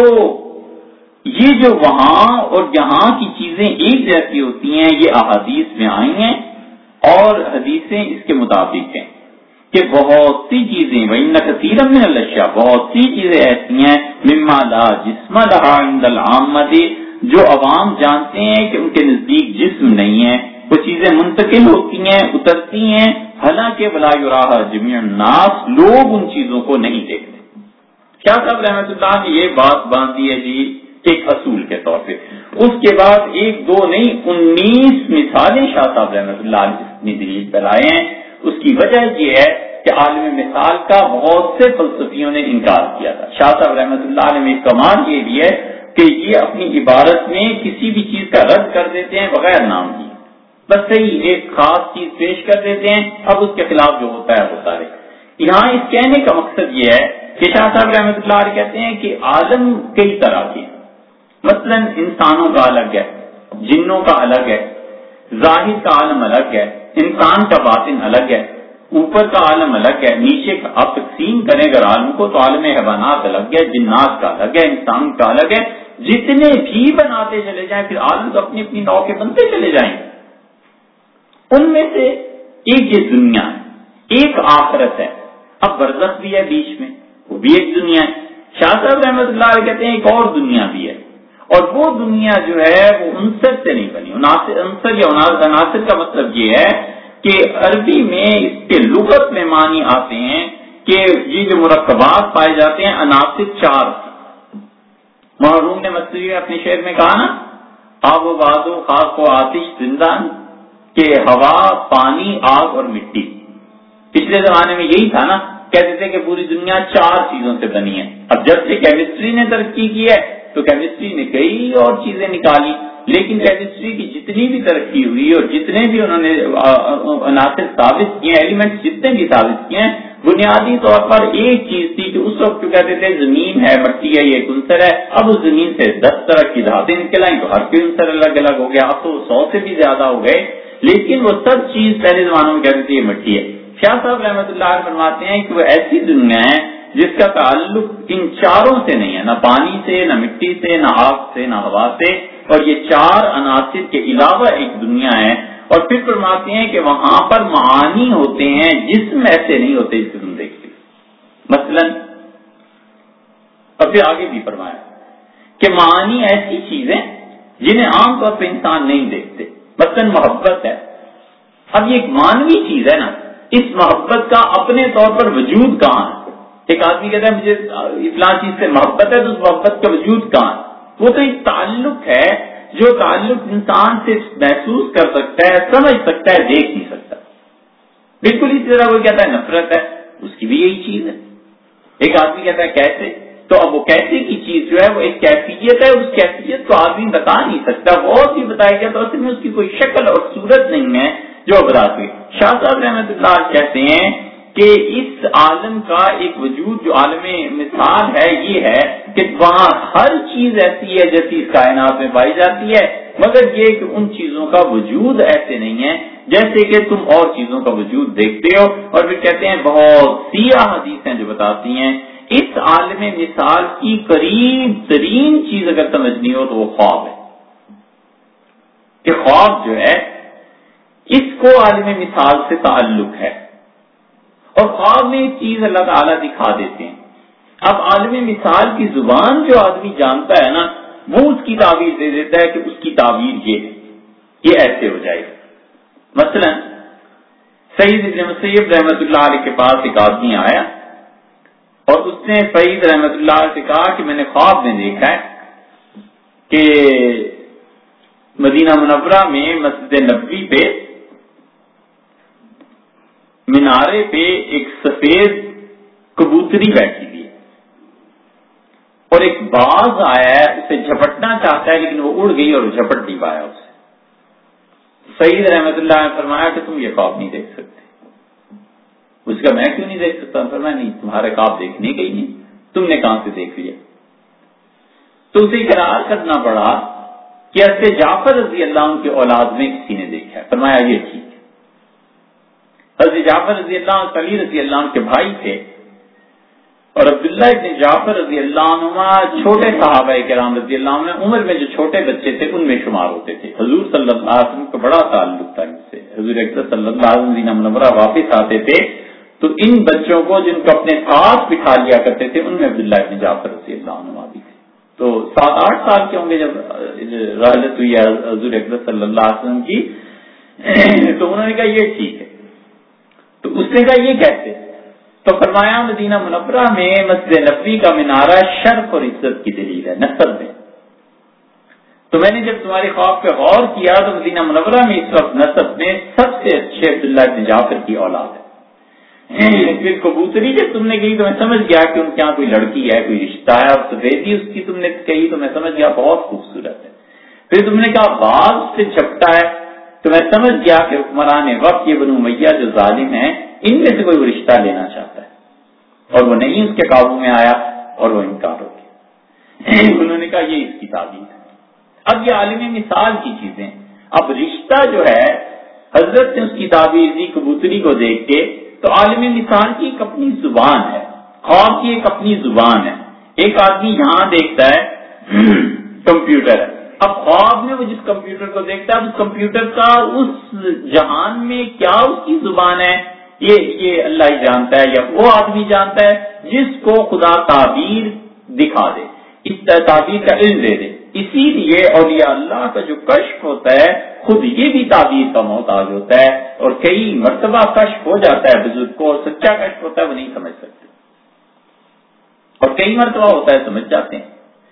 یہ جو وہاں اور یہاں کی چیزیں ایک جیسی ہوتی ہیں، یہ احادیث میں آئی ہیں اور حدیثیں اس کے مطابق ہیں کہ بہت سی چیزیں وَإِنَّ كَثِيرًا مِنَ الْأَشْيَاءِ بہت سی چیزیں ایسی ہیں مما لا جسم لها عند العامة جو عوام جانتے ہیں کہ ان کے نزدیک جسم نہیں ہے، وہ چیزیں منتقل ہوتی ہیں، اترتی ہیں، حالانکہ ولا یراھا جمیع الناس لوگ ان چیزوں کو نہیں دیکھتے۔ شاہ صاحب رحمۃ اللہ نے یہ بات باندھی ہے جی ایک اصول کے طور پہ، اس کے بعد ایک دو نہیں انیس مثالیں شاہ صاحب رحمۃ اللہ نے دلیل پر آئے ہیں۔ اس کی وجہ یہ ہے کہ عالم مثال کا بہت سے فلسفیوں نے انکار کیا تھا۔ شاہ صاحب رحمۃ اللہ نے ایک کمال یہ بھی ہے کہ یہ اپنی عبارت میں کسی بھی چیز کا رد کر دیتے ہیں بغیر نام دیے، بس صحیح ایک خاص چیز پیش کر دیتے ہیں، اب اس کے خلاف جو ہوتا ہے ہوتا رہے۔ یہاں اس کہنے کا مقصد یہ ہے کہ شاہ صاحب رحمۃ اللہ علیہ کہتے ہیں کہ عالم کئی طرح کے، مثلا انسانوں کا الگ ہے، جنوں کا الگ ہے، ظاہر کا عالم الگ ہے، انسان کا باطن الگ ہے، اوپر کا عالم الگ ہے، نیچے کا آپ تقسیم کریں اگر عالم کو تو عالم حیوانات الگ ہے، جنات کا الگ ہے، انسان کا الگ ہے، جتنے بھی بناتے چلے جائیں پھر عالم تو اپنی اپنی نو کے بنتے چلے جائیں گے۔ ان میں سے ایک یہ دنیا ہے، ایک آخرت ہے، اب برزخ بھی ہے بیچ میں، وہ بھی ایک دنیا ہے۔ شاہ صاحب رحمۃ اللہ علیہ کہتے ہیں ایک اور دنیا بھی ہے، اور وہ دنیا جو ہے وہ عنصر سے نہیں بنی۔ عنصر یا عناصر کا مطلب یہ ہے کہ عربی میں اس کے لغت میں معنی آتے ہیں کہ یہ جو مرکبات پائے جاتے ہیں عناصر چار، محروم نے مصری اپنے شعر میں کہا نا آب و باد و خاک و آتش زندان کہ ہوا، پانی، آگ اور مٹی۔ پچھلے زمانے میں یہی تھا نا، کہتے تھے کہ پوری دنیا چار چیزوں سے بنی ہے۔ اب جب سے کیمسٹری نے ترقی کی ہے تو کیمسٹری نے کئی اور چیزیں نکالی، لیکن کیمسٹری کی جتنی بھی ترقی ہوئی اور جتنے بھی انہوں نے عناصر ثابت کیے، ایلیمنٹس جتنے بھی ثابت کیے ہیں، بنیادی طور پر ایک چیز تھی کہ اس وقت کہتے تھے زمین ہے، مٹی ہے، یہ ایک عنصر ہے۔ اب اس زمین سے دس طرح کی دھاتیں نکل آئیں تو ہر کوئی عنصر الگ الگ ہو گیا، اب تو سو سے بھی زیادہ ہو گئے، لیکن وہ سب چیز پہلے زمانوں میں کہتے تھے یہ مٹی ہے۔ شاہ صاحب رحمۃ اللہ علیہ فرماتے ہیں کہ وہ ایسی دنیا ہے جس کا تعلق ان چاروں سے نہیں ہے، نہ پانی سے، نہ مٹی سے، نہ آگ سے، نہ ہوا سے، اور یہ چار عناصر کے علاوہ ایک دنیا ہے۔ اور پھر فرماتے ہیں کہ وہاں پر معانی ہوتے ہیں، جسم ایسے نہیں ہوتے جس کو تم دیکھتے، مثلا اور پھر آگے بھی فرمایا کہ معانی ایسی چیزیں جنہیں عام طور پہ انسان نہیں دیکھتے، مثلا محبت ہے۔ اب یہ ایک مانوی چیز ہے نا، اس محبت کا اپنے طور پر وجود کہاں ہے؟ ایک آدمی کہتا ہے مجھے فلاں چیز سے محبت ہے، تو اس محبت کا وجود کہاں ہے؟ وہ تو ایک تعلق ہے جو تعلق انسان سے محسوس کر سکتا ہے، سمجھ سکتا ہے، دیکھ نہیں سکتا۔ بالکل اسی طرح وہ کہتا ہے نفرت ہے، اس کی بھی یہی چیز ہے۔ ایک آدمی کہتا ہے کیسے، تو اب وہ کیسے کی چیز جو ہے وہ ایک کیفیت ہے، اس کیفیت کو آدمی بتا نہیں سکتا، بہت بھی بتایا گیا تو اصل میں اس کی کوئی شکل اور صورت نہیں ہے جو بتا سکے۔ شاہ صاحب رحمۃ اللہ کہتے ہیں کہ اس عالم کا ایک وجود جو عالم مثال ہے یہ ہے کہ وہاں ہر چیز ایسی ہے جیسی اس کائنات میں پائی جاتی ہے، مگر یہ کہ ان چیزوں کا وجود ایسے نہیں ہے جیسے کہ تم اور چیزوں کا وجود دیکھتے ہو۔ اور پھر کہتے ہیں بہت سی حدیث ہیں جو بتاتی ہیں اس عالم مثال کی قریب ترین چیز اگر سمجھنی ہو تو وہ خواب ہے، کہ خواب جو ہے اس کو عالم مثال سے تعلق ہے، اور خواب میں ایک چیز اللہ تعالیٰ دکھا دیتے ہیں. اب عالم مثال کی زبان جو آدمی جانتا ہے نا وہ اس کی تعبیر دے دیتا ہے کہ اس کی تعبیر یہ ہے، یہ ایسے ہو جائے گا. مثلا سعید ابن مسیب رحمت اللہ علیہ کے پاس ایک آدمی آیا اور اس نے سعید رحمت اللہ علیہ سے کہا کہ میں نے خواب میں دیکھا ہے کہ مدینہ منورہ میں مسجد نبوی پہ مینارے پہ ایک سفید کبوتری بیٹھی ہوئی ہے اور ایک باز آیا ہے اسے جھپٹنا چاہتا ہے لیکن وہ اڑ گئی اور جھپٹ نہیں پایا اسے. سعید رحمت اللہ نے فرمایا کہ تم یہ خواب نہیں دیکھ سکتے. اس کا میں کیوں نہیں دیکھ سکتا؟ فرمایا نہیں، تمہارے خواب دیکھنے کے ہی نہیں، تم نے کہاں سے دیکھ لیا؟ تو اسے اقرار کرنا پڑا کہ حضرت جعفر رضی اللہ عنہ کے اولاد میں کسی نے دیکھا ہے. فرمایا یہ ٹھیک ہے. حضرت جعفر رضی اللہ عنہ علی رضی اللہ عنہ کے بھائی تھے اور عبداللہ ابن جعفر رضی اللہ عنہ چھوٹے صحابہ کرام رضی اللہ عنہ عمر میں جو چھوٹے بچے تھے ان میں شمار ہوتے تھے. حضور صلی اللہ علیہ وسلم کا بڑا تعلق تھا ان سے. حضور اکرم صلی اللہ علیہ وسلم مدینہ منورہ واپس آتے تھے تو ان بچوں کو جن کو اپنے ساتھ بٹھا لیا کرتے تھے ان میں عبداللہ ابن جعفر رضی اللہ عنہ بھی تھے. تو سات آٹھ سال کے ہوں گے جب رحلت ہوئی حضور اکرم صلی اللہ علیہ وسلم کی. تو انہوں نے کہا یہ ٹھیک ہے. تو اس نے کہا یہ کیسے؟ تو فرمایا مدینہ منورہ میں مسجد نبوی کا مینارہ شرف اور عزت کی دلیل ہے نسب میں. تو میں نے جب تمہاری خواب پہ غور کیا تو مدینہ منورہ میں اس وقت نسب میں سب سے اچھے عبداللہ بن جعفر کی اولاد ہے. پھر کبوتری جب تم نے کہی تو میں سمجھ گیا کہ ان کے یہاں کوئی لڑکی ہے، کوئی رشتہ ہے، اور سفیدی اس کی تم نے کہی تو میں سمجھ گیا بہت خوبصورت ہے. پھر تم نے کہا باز سے جھپٹا ہے تو میں سمجھ گیا کہ حکمران وقت یہ بنو امیہ جو ظالم ہیں ان میں سے کوئی رشتہ لینا چاہتا ہے اور وہ نہیں اس کے قابو میں آیا اور وہ انکار ہو گیا. انہوں نے کہا یہ اس کی تعبیر ہے. اب یہ عالم مثال کی چیزیں. اب رشتہ جو ہے حضرت نے اس کی تعبیر دی کبوتری کو دیکھ کے. تو عالم مثال کی ایک اپنی زبان ہے، خواب کی ایک اپنی زبان ہے. ایک آدمی یہاں دیکھتا ہے کمپیوٹر ہے. اب خواب میں وہ جس کمپیوٹر کو دیکھتا ہے اس کمپیوٹر کا اس جہان میں کیا اس کی زبان ہے یہ یہ اللہ ہی جانتا ہے یا وہ آدمی جانتا ہے جس کو خدا تعبیر دکھا دے، اس تعبیر کا علم دے دے. اسی لیے اولیاء اللہ کا جو کشف ہوتا ہے خود یہ بھی تعبیر کا محتاج ہوتا ہے اور کئی مرتبہ کشف ہو جاتا ہے بزرگ کو اور سچا کشف ہوتا ہے وہ نہیں سمجھ سکتے اور کئی مرتبہ ہوتا ہے سمجھ جاتے ہیں.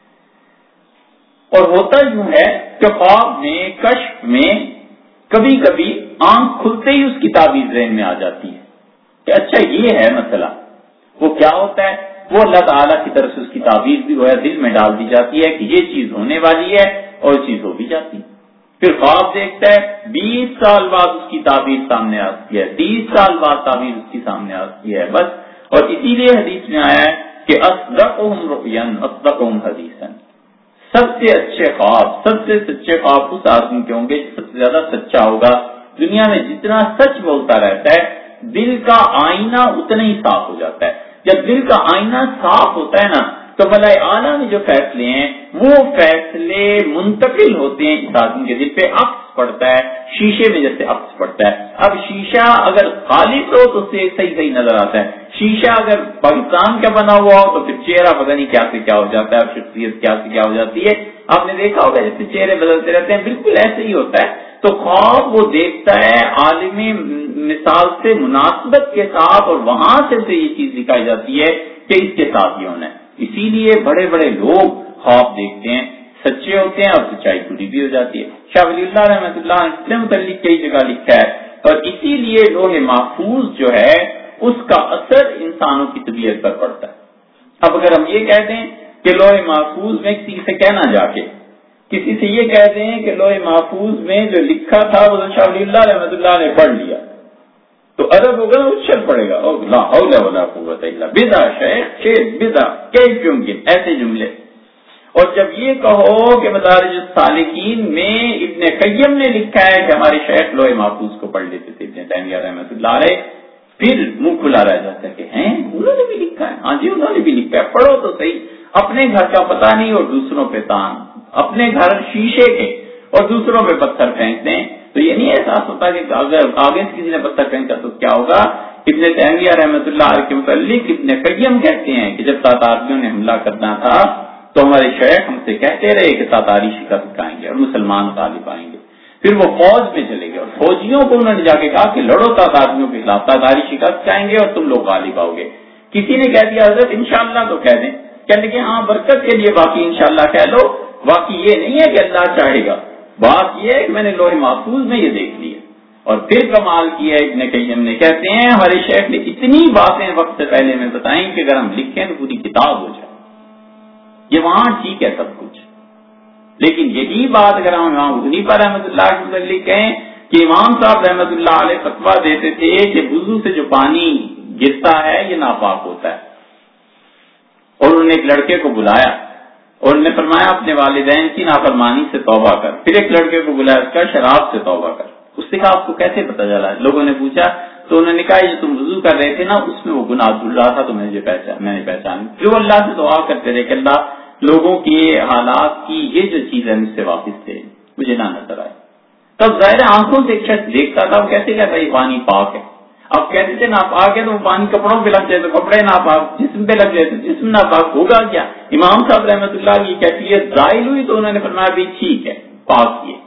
اور ہوتا یوں ہے کہ خواب میں کشف میں کبھی کبھی آنکھ کھلتے ہی اس کی تعبیر ذہن میں آ جاتی ہے کہ اچھا یہ ہے مسئلہ. وہ کیا ہوتا ہے؟ وہ اللہ تعالیٰ کی طرف سے اس کی تعبیر بھی وہ دل میں ڈال دی جاتی ہے کہ یہ چیز ہونے والی ہے اور یہ چیز ہو بھی جاتی ہے. پھر خواب دیکھتا ہے بیس سال بعد اس کی تعبیر سامنے آتی ہے، تیس سال بعد تعبیر اس کی سامنے آتی ہے بس. اور اسی لیے حدیث میں آیا ہے کہ اصدقہم رؤیا اصدقہم حدیثا. سب سے اچھے خواب، سب سے سچے خواب اس آدمی کے ہوں گے جو سب سے زیادہ سچا ہوگا. دنیا میں جتنا سچ بولتا رہتا ہے دل کا آئینہ اتنا ہی صاف ہو جاتا ہے. جب دل کا آئینہ صاف ہوتا ہے نا تو ملائے اعلیٰ میں جو فیصلے ہیں وہ فیصلے منتقل ہوتے ہیں اس آدمی کے دل پہ. عکس پڑتا ہے شیشے میں جیسے عکس پڑتا ہے. اب شیشہ اگر خالص ہو تو اسے صحیح صحیح نظر آتا ہے. شیشہ اگر پاکستان کا بنا ہوا ہو تو پھر چہرہ پتہ نہیں کیا سے کیا ہو جاتا ہے، شخصیت کیا سے کیا ہو جاتی ہے. آپ نے دیکھا ہوگا جیسے چہرے بدلتے رہتے ہیں، بالکل ایسے ہی ہوتا ہے. تو خواب وہ دیکھتا ہے عالم مثال سے مناسبت کے ساتھ اور وہاں سے اسے یہ چیز دکھائی جاتی ہے کہ اس کے ساتھ یہ ہونا ہے. اسی لیے بڑے بڑے لوگ خواب دیکھتے ہیں، سچے ہوتے ہیں اور سچائی پوری بھی ہو جاتی ہے. شاہ ولی اللہ رحمۃ اللہ نے اس متعلق کئی جگہ لکھا ہے اور اسی لیے لوح محفوظ جو ہے اس کا اثر انسانوں کی طبیعت پر پڑتا ہے. اب اگر ہم یہ کہہ دیں کہ لوح محفوظ میں کسی سے کہنا جا کے کسی سے یہ کہہ دیں کہ لوح محفوظ میں جو لکھا تھا وہ شاہ ولی اللہ رحمۃ اللہ نے پڑھ لیا تو ادب ہوگا اچھل پڑے گا لا حول ولا قوت الا باللہ شیخ شیخ بدا کیف یمکن ایسے جملے. اور جب یہ کہو کہ مدارج السالکین میں ابن قیم نے لکھا ہے کہ ہمارے شیخ لوح محفوظ کو پڑھ لیتے تھے ابن تیمیہ رحمۃ اللہ علیہ، پھر منہ کھلا رہ جاتا ہے کہ ہیں انہوں نے بھی لکھا ہے. ہاں جی انہوں نے بھی لکھا ہے، پڑھو تو صحیح. اپنے گھر کا پتہ نہیں اور دوسروں پہ تان، اپنے گھر شیشے کے اور دوسروں پہ پتھر پھینکتے ہیں تو یہ نہیں احساس ہوتا کہ اگر آگے سے کسی نے پتھر پھینکا تو کیا ہوگا. ابن تیمیہ رحمۃ اللہ علیہ کے متعلق ابن قیم کہتے ہیں کہ جب تاتاریوں نے حملہ کرنا تھا تو ہمارے شیخ ہم سے کہتے رہے کہ تاتاری شکست کھائیں گے اور مسلمان غالب آئیں گے. پھر وہ فوج میں چلے گئے اور فوجیوں کو انہوں نے جا کے کہا کہ لڑو تاتاریوں کے خلاف، تاتاری شکست کھائیں گے اور تم لوگ غالب آؤ گے. کسی نے کہہ دیا حضرت انشاءاللہ تو کہہ دیں، کہنے کہ ہاں برکت کے لیے باقی انشاءاللہ کہہ لو، باقی یہ نہیں ہے کہ اللہ چاہے گا، بات یہ ہے کہ میں نے لوح محفوظ میں یہ دیکھ لیا. اور پھر کمال کیا ابن قیم نے، کہتے ہیں ہمارے شیخ نے اتنی باتیں وقت سے پہلے میں بتائیں کہ اگر ہم لکھیں تو پوری کتاب ہو جائے. یہ وہاں ٹھیک ہے سب کچھ، لیکن یہی بات اگر ہم امام ابو حنیفہ رحمۃ اللہ کے متعلق کہیں کہ امام صاحب رحمۃ اللہ علیہ فتویٰ دیتے تھے کہ وضو سے جو پانی گرتا ہے یہ ناپاک ہوتا ہے، اور انہوں نے ایک لڑکے کو بلایا اور انہوں نے فرمایا اپنے والدین کی نافرمانی سے توبہ کر. پھر ایک لڑکے کو بلایا، اس کا شراب سے توبہ کر. اس سے کہا آپ کو کیسے پتا چلا؟ لوگوں نے پوچھا تو انہوں نے کہا یہ تم وضو کر رہے تھے نا، اس میں وہ گناہ دھل رہا تھا تو میں نے پہچان میں نے پہچان پھر وہ اللہ سے دعا کرتے رہے کہ اللہ لوگوں کی حالات کی یہ جو چیز ہے مجھ سے واپس تھے، مجھے نہ نظر آئے. تب ظاہر آنکھوں سے ایک شخص دیکھتا تھا، وہ کیسے کہتا یہ پانی پاک ہے. اب کہتے تھے ناپاک ہے تو وہ پانی کپڑوں پہ لگ جائے تو کپڑے ناپاک، جسم پہ لگ جائے تو جسم ناپاک ہوگا کیا؟ امام صاحب رحمۃ اللہ کی کیفیت ظاہر ہوئی تو انہوں نے فرمایا بھی ٹھیک ہے پاک کیے.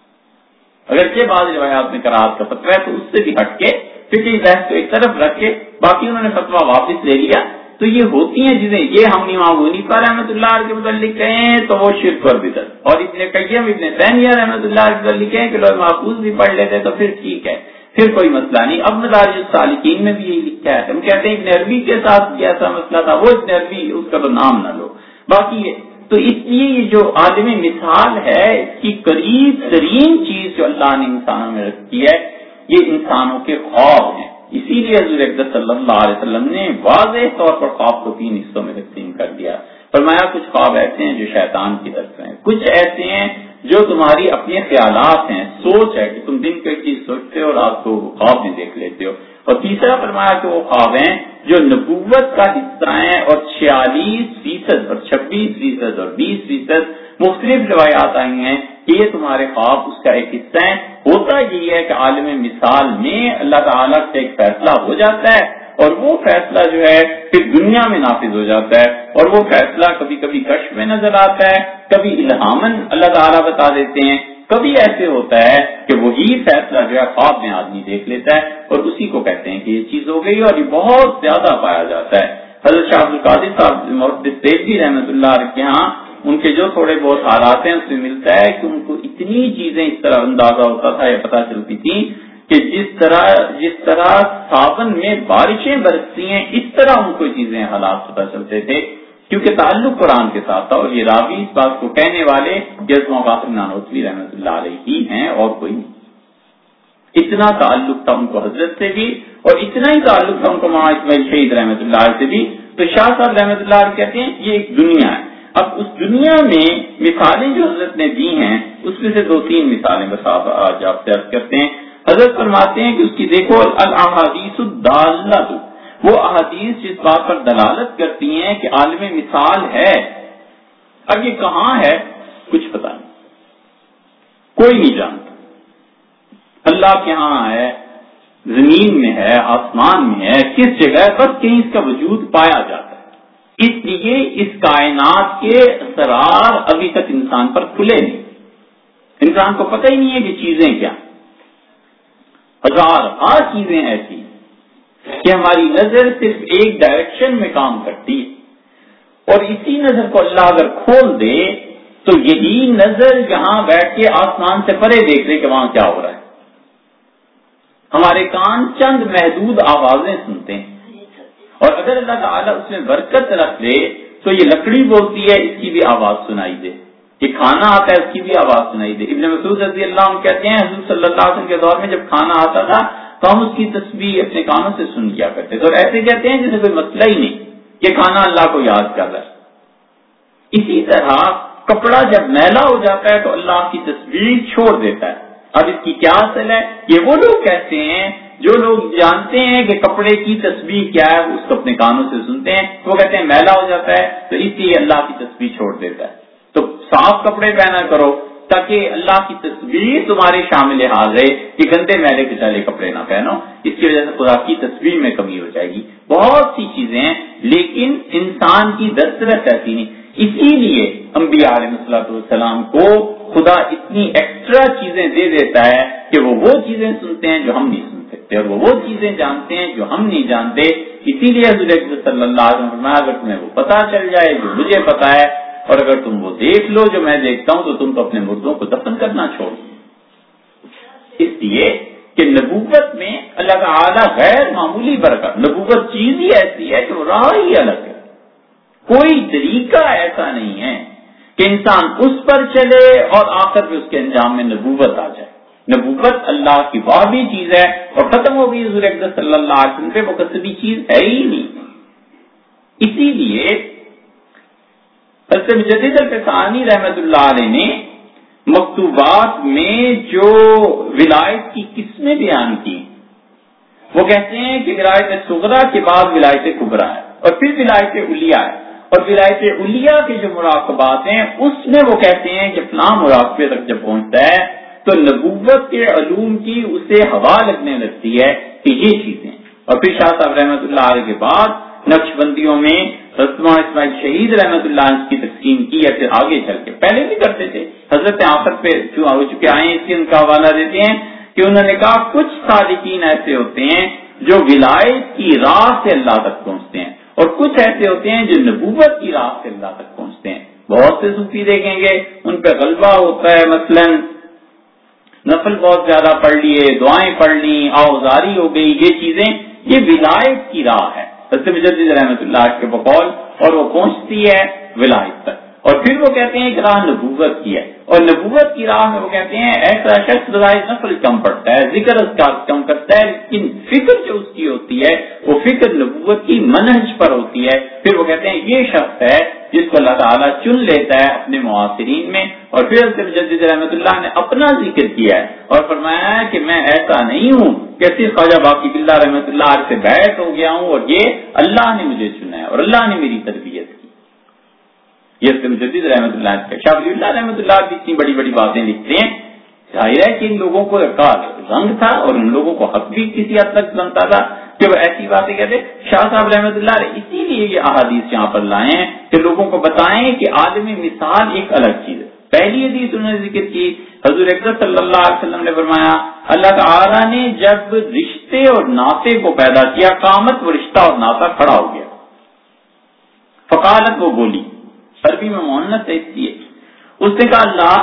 اگرچہ بعض روایات میں کراہت کا فتویٰ ہے تو اس سے بھی ہٹ کے فقہی بحث کو ایک طرف رکھ کے باقی انہوں نے فتویٰ واپس لے لیا. تو یہ ہوتی ہیں چیزیں. یہ ہم امام ابو حنیفہ رحمۃ اللہ کے متعلق کہیں تو وہ شرک اور بدعت، اور ابن قیم ابن تیمیہ رحمۃ اللہ کے متعلق کہیں کہ لوگ محفوظ بھی پڑھ لیتے تو پھر ٹھیک ہے، پھر کوئی مسئلہ نہیں. اب مدارج السالکین میں بھی یہی لکھا ہے. ہم کہتے ہیں ابن عربی کے ساتھ ایسا مسئلہ تھا، وہ ابن عربی اس کا تو نام نہ لو. باقی یہ تو اس لیے یہ جو عالم مثال ہے اس کی قریب ترین چیز جو اللہ نے انسانوں میں رکھی ہے یہ انسانوں کے خواب ہیں. اسی لیے حضور اقدس صلی اللہ علیہ وسلم نے واضح طور پر خواب کو تین حصوں میں تقسیم کر دیا. فرمایا کچھ خواب ایسے ہیں جو شیطان کی طرف ہیں، کچھ ایسے ہیں جو تمہاری اپنے خیالات ہیں، سوچ ہے کہ تم دن کو ایک چیز سوچتے ہو اور رات کو خواب میں دیکھ لیتے ہو. اور تیسرا فرمایا کہ وہ خواب ہیں جو نبوت کا حصہ ہیں اور چھیالیس فیصد اور چھبیس فیصد اور بیس فیصد مختلف روایات آئی ہیں کہ یہ تمہارے خواب اس کا ایک حصہ ہے. ہوتا یہی ہے کہ عالم مثال میں اللہ تعالیٰ سے ایک فیصلہ ہو جاتا ہے اور وہ فیصلہ جو ہے پھر دنیا میں نافذ ہو جاتا ہے، اور وہ فیصلہ کبھی کبھی کشف میں نظر آتا ہے، کبھی الہامن اللہ تعالیٰ بتا دیتے ہیں، کبھی ایسے ہوتا ہے کہ وہی فیصلہ جو ہے خواب میں آدمی دیکھ لیتا ہے اور اسی کو کہتے ہیں کہ یہ چیز ہو گئی. اور یہ بہت زیادہ پایا جاتا ہے. حضرت شاہ عبد القادر صاحب محدث دیوبندی رحمۃ اللہ علیہ کے ہاں ان کے جو تھوڑے بہت حالات ہیں اس میں ملتا ہے کہ ان کو اتنی چیزیں اس طرح اندازہ ہوتا تھا یا پتہ چلتی تھی کہ جس طرح جس طرح ساون میں بارشیں برستی ہیں اس طرح ان کو چیزیں حالات پتہ چلتے تھے، کیونکہ تعلق قرآن کے ساتھ تھا. اور یہ راوی اس بات کو کہنے والے جزم قاسم نانوتوی رحمۃ اللہ علیہ ہی ہیں اور کوئی نہیں. اتنا تعلق تھا ان کو حضرت سے بھی اور اتنا ہی تعلق تھا ان کو مولانا اسماعیل شہید رحمۃ اللہ علیہ سے بھی. تو شاہ صاحب رحمۃ اللہ علیہ کہتے ہیں یہ ایک دنیا ہے. اب اس دنیا میں مثالیں جو حضرت نے دی ہیں اس میں سے دو تین مثالیں بس آج آپ سے عرض کرتے ہیں. حضرت فرماتے ہیں کہ اس کی دیکھو الاحادیث الدالۃ، وہ احادیث جس بات پر دلالت کرتی ہیں کہ عالم مثال ہے. اب یہ کہاں ہے کچھ پتہ نہیں، کوئی نہیں جانتا. اللہ کے ہاں ہے، زمین میں ہے، آسمان میں ہے، کس جگہ بس کہیں اس کا وجود پایا جاتا ہے. اس لیے اس کائنات کے اسرار ابھی تک انسان پر کھلے نہیں. انسان کو پتہ ہی نہیں ہے کہ چیزیں کیا. ہزار ہزار چیزیں ایسی کہ ہماری نظر صرف ایک ڈائریکشن میں کام کرتی ہے، اور اسی نظر کو اللہ اگر کھول دے تو یہی نظر جہاں بیٹھ کے آسمان سے پرے دیکھ لے کہ وہاں کیا ہو رہا ہے. ہمارے کان چند محدود آوازیں سنتے ہیں، اور اگر اللہ تعالیٰ اس میں برکت رکھ دے تو یہ لکڑی بولتی ہے اس کی بھی آواز سنائی دے، یہ کھانا آتا ہے اس کی بھی آواز سنائی دے. ابن مسعود رضی اللہ عنہ کہتے ہیں حضور صلی اللہ علیہ وسلم کے دور میں جب کھانا آتا تھا تو ہم اس کی تسبیح اپنے کانوں سے سن لیا کرتے تھے، اور ایسے کہتے ہیں جیسے کوئی مسئلہ ہی نہیں، یہ کھانا اللہ کو یاد کر رہا ہے. اسی طرح کپڑا جب میلا ہو جاتا ہے تو اللہ کی تسبیح چھوڑ دیتا ہے. اب اس کی کیا اصل ہے؟ یہ وہ لوگ کہتے ہیں جو لوگ جانتے ہیں کہ کپڑے کی تسبیح کیا ہے اس کو اپنے کانوں سے سنتے ہیں، وہ کہتے ہیں میلا ہو جاتا ہے تو اس لیے اللہ کی تسبیح چھوڑ دیتا ہے. تو صاف کپڑے پہنا کرو تاکہ اللہ کی تصویر تمہارے شامل حال رہے کہ گندے میلے کچالے کپڑے نہ پہنو، اس کی وجہ سے خدا کی تصویر میں کمی ہو جائے گی. بہت سی چیزیں ہیں لیکن انسان کی دسترس ایسی نہیں. اسی لیے انبیاء علیہ السلام کو خدا اتنی ایکسٹرا چیزیں دے دیتا ہے کہ وہ وہ چیزیں سنتے ہیں جو ہم نہیں سن سکتے، اور وہ وہ چیزیں جانتے ہیں جو ہم نہیں جانتے. اسی لیے حضرت صلی اللہ علیہ وسلم فرمایا اگر تمہیں وہ پتا چل جائے جو مجھے پتا ہے، اور اگر تم وہ دیکھ لو جو میں دیکھتا ہوں، تو تم تو اپنے مردوں کو دفن کرنا چھوڑ دو. اس لیے کہ نبوت میں اللہ تعالی غیر معمولی برکت، نبوت چیز ہی ایسی ہے کہ وہ راہ ہی الگ ہے. کوئی طریقہ ایسا نہیں ہے کہ انسان اس پر چلے اور آخر میں اس کے انجام میں نبوت آ جائے. نبوت اللہ کی واقعی چیز ہے اور ختم ہو گئی. حضور اقدس صلی اللہ علیہ وسلم پہ مقصدی چیز ہے ہی نہیں. اسی لیے حضرت مجدد الفسانی رحمت اللہ علیہ نے مکتوبات میں جو ولایت کی قسمیں بیان کی، وہ کہتے ہیں کہ ولایت صغرا کے بعد ولایت کبریٰ ہے اور پھر ولایت علیہ ہے، اور ولایت علیہ کے جو مراقبات ہیں اس میں وہ کہتے ہیں کہ فلاں مراقبے تک جب پہنچتا ہے تو نبوت کے علوم کی اسے ہوا لگنے لگتی ہے کہ یہ چیزیں. اور پھر شاہ صاحب رحمت اللہ علیہ کے بعد نقش بندیوں میں رسمان اسماعیل شہید رحمت اللہ عنہ کی تقسیم کی، یا پھر آگے چل کے پہلے بھی کرتے تھے. حضرت آخر پہ جو ہو چکے آئے ہیں اس کی ان کا حوالہ دیتے ہیں کہ انہوں نے کہا کچھ صادقین ایسے ہوتے ہیں جو ولایت کی راہ سے اللہ تک پہنچتے ہیں، اور کچھ ایسے ہوتے ہیں جو نبوت کی راہ سے اللہ تک پہنچتے ہیں. بہت سے صوفی دیکھیں گے ان پہ غلبہ ہوتا ہے، مثلا نفل بہت زیادہ پڑھ لیے، دعائیں پڑھ لی، آوزاری ہو گئی، یہ چیزیں یہ ولایت کی راہ ہے حضرت مجدد رحمت اللہ کے بقول، اور وہ پہنچتی ہے ولایت تک. اور پھر وہ کہتے ہیں کہ راہ نبوت کی ہے، اور نبوت کی راہ میں وہ کہتے ہیں ایسا شخص رضائے نفل کم پڑتا ہے، ذکر اذکار کم کرتا ہے، لیکن فکر جو اس کی ہوتی ہے وہ فکر نبوت کی منہج پر ہوتی ہے. پھر وہ کہتے ہیں یہ شخص ہے جس کو اللہ تعالیٰ چن لیتا ہے اپنے معاصرین میں. اور پھر حضرت مجدد رحمت اللہ نے اپنا ذکر کیا ہے اور فرمایا ہے کہ میں ایسا نہیں ہوں کہ صرف خواجہ باقی باللہ رحمت اللہ سے بیعت ہو گیا ہوں، اور یہ اللہ نے مجھے چنا ہے اور اللہ نے میری تربیت کی. یہ مجدد رحمت اللہ کا. شاہ ولی اللہ رحمت اللہ بھی اتنی بڑی بڑی باتیں لکھتے ہیں. ظاہر ہے کہ ان لوگوں کو رنگ تھا اور ان لوگوں کو حق بھی کسی حد تک بنتا تھا کہ وہ ایسی باتیں کہتے. شاہ صاحب رحمت اللہ اسی لیے یہ احادیث یہاں پر لائے ہیں کہ لوگوں کو بتائیں کہ عالم مثال ایک الگ چیز ہے. پہلی حدیث انہوں نے ذکر کی، حضور اکرم صلی اللہ علیہ وسلم نے فرمایا اللہ تعالیٰ نے جب رشتے اور ناطے کو پیدا کیا، قامت وہ رشتہ اور ناطہ کھڑا ہو گیا. فقالت وہ بولی، عربی میں مؤنث ہے اس لیے. اس نے کہا اللہ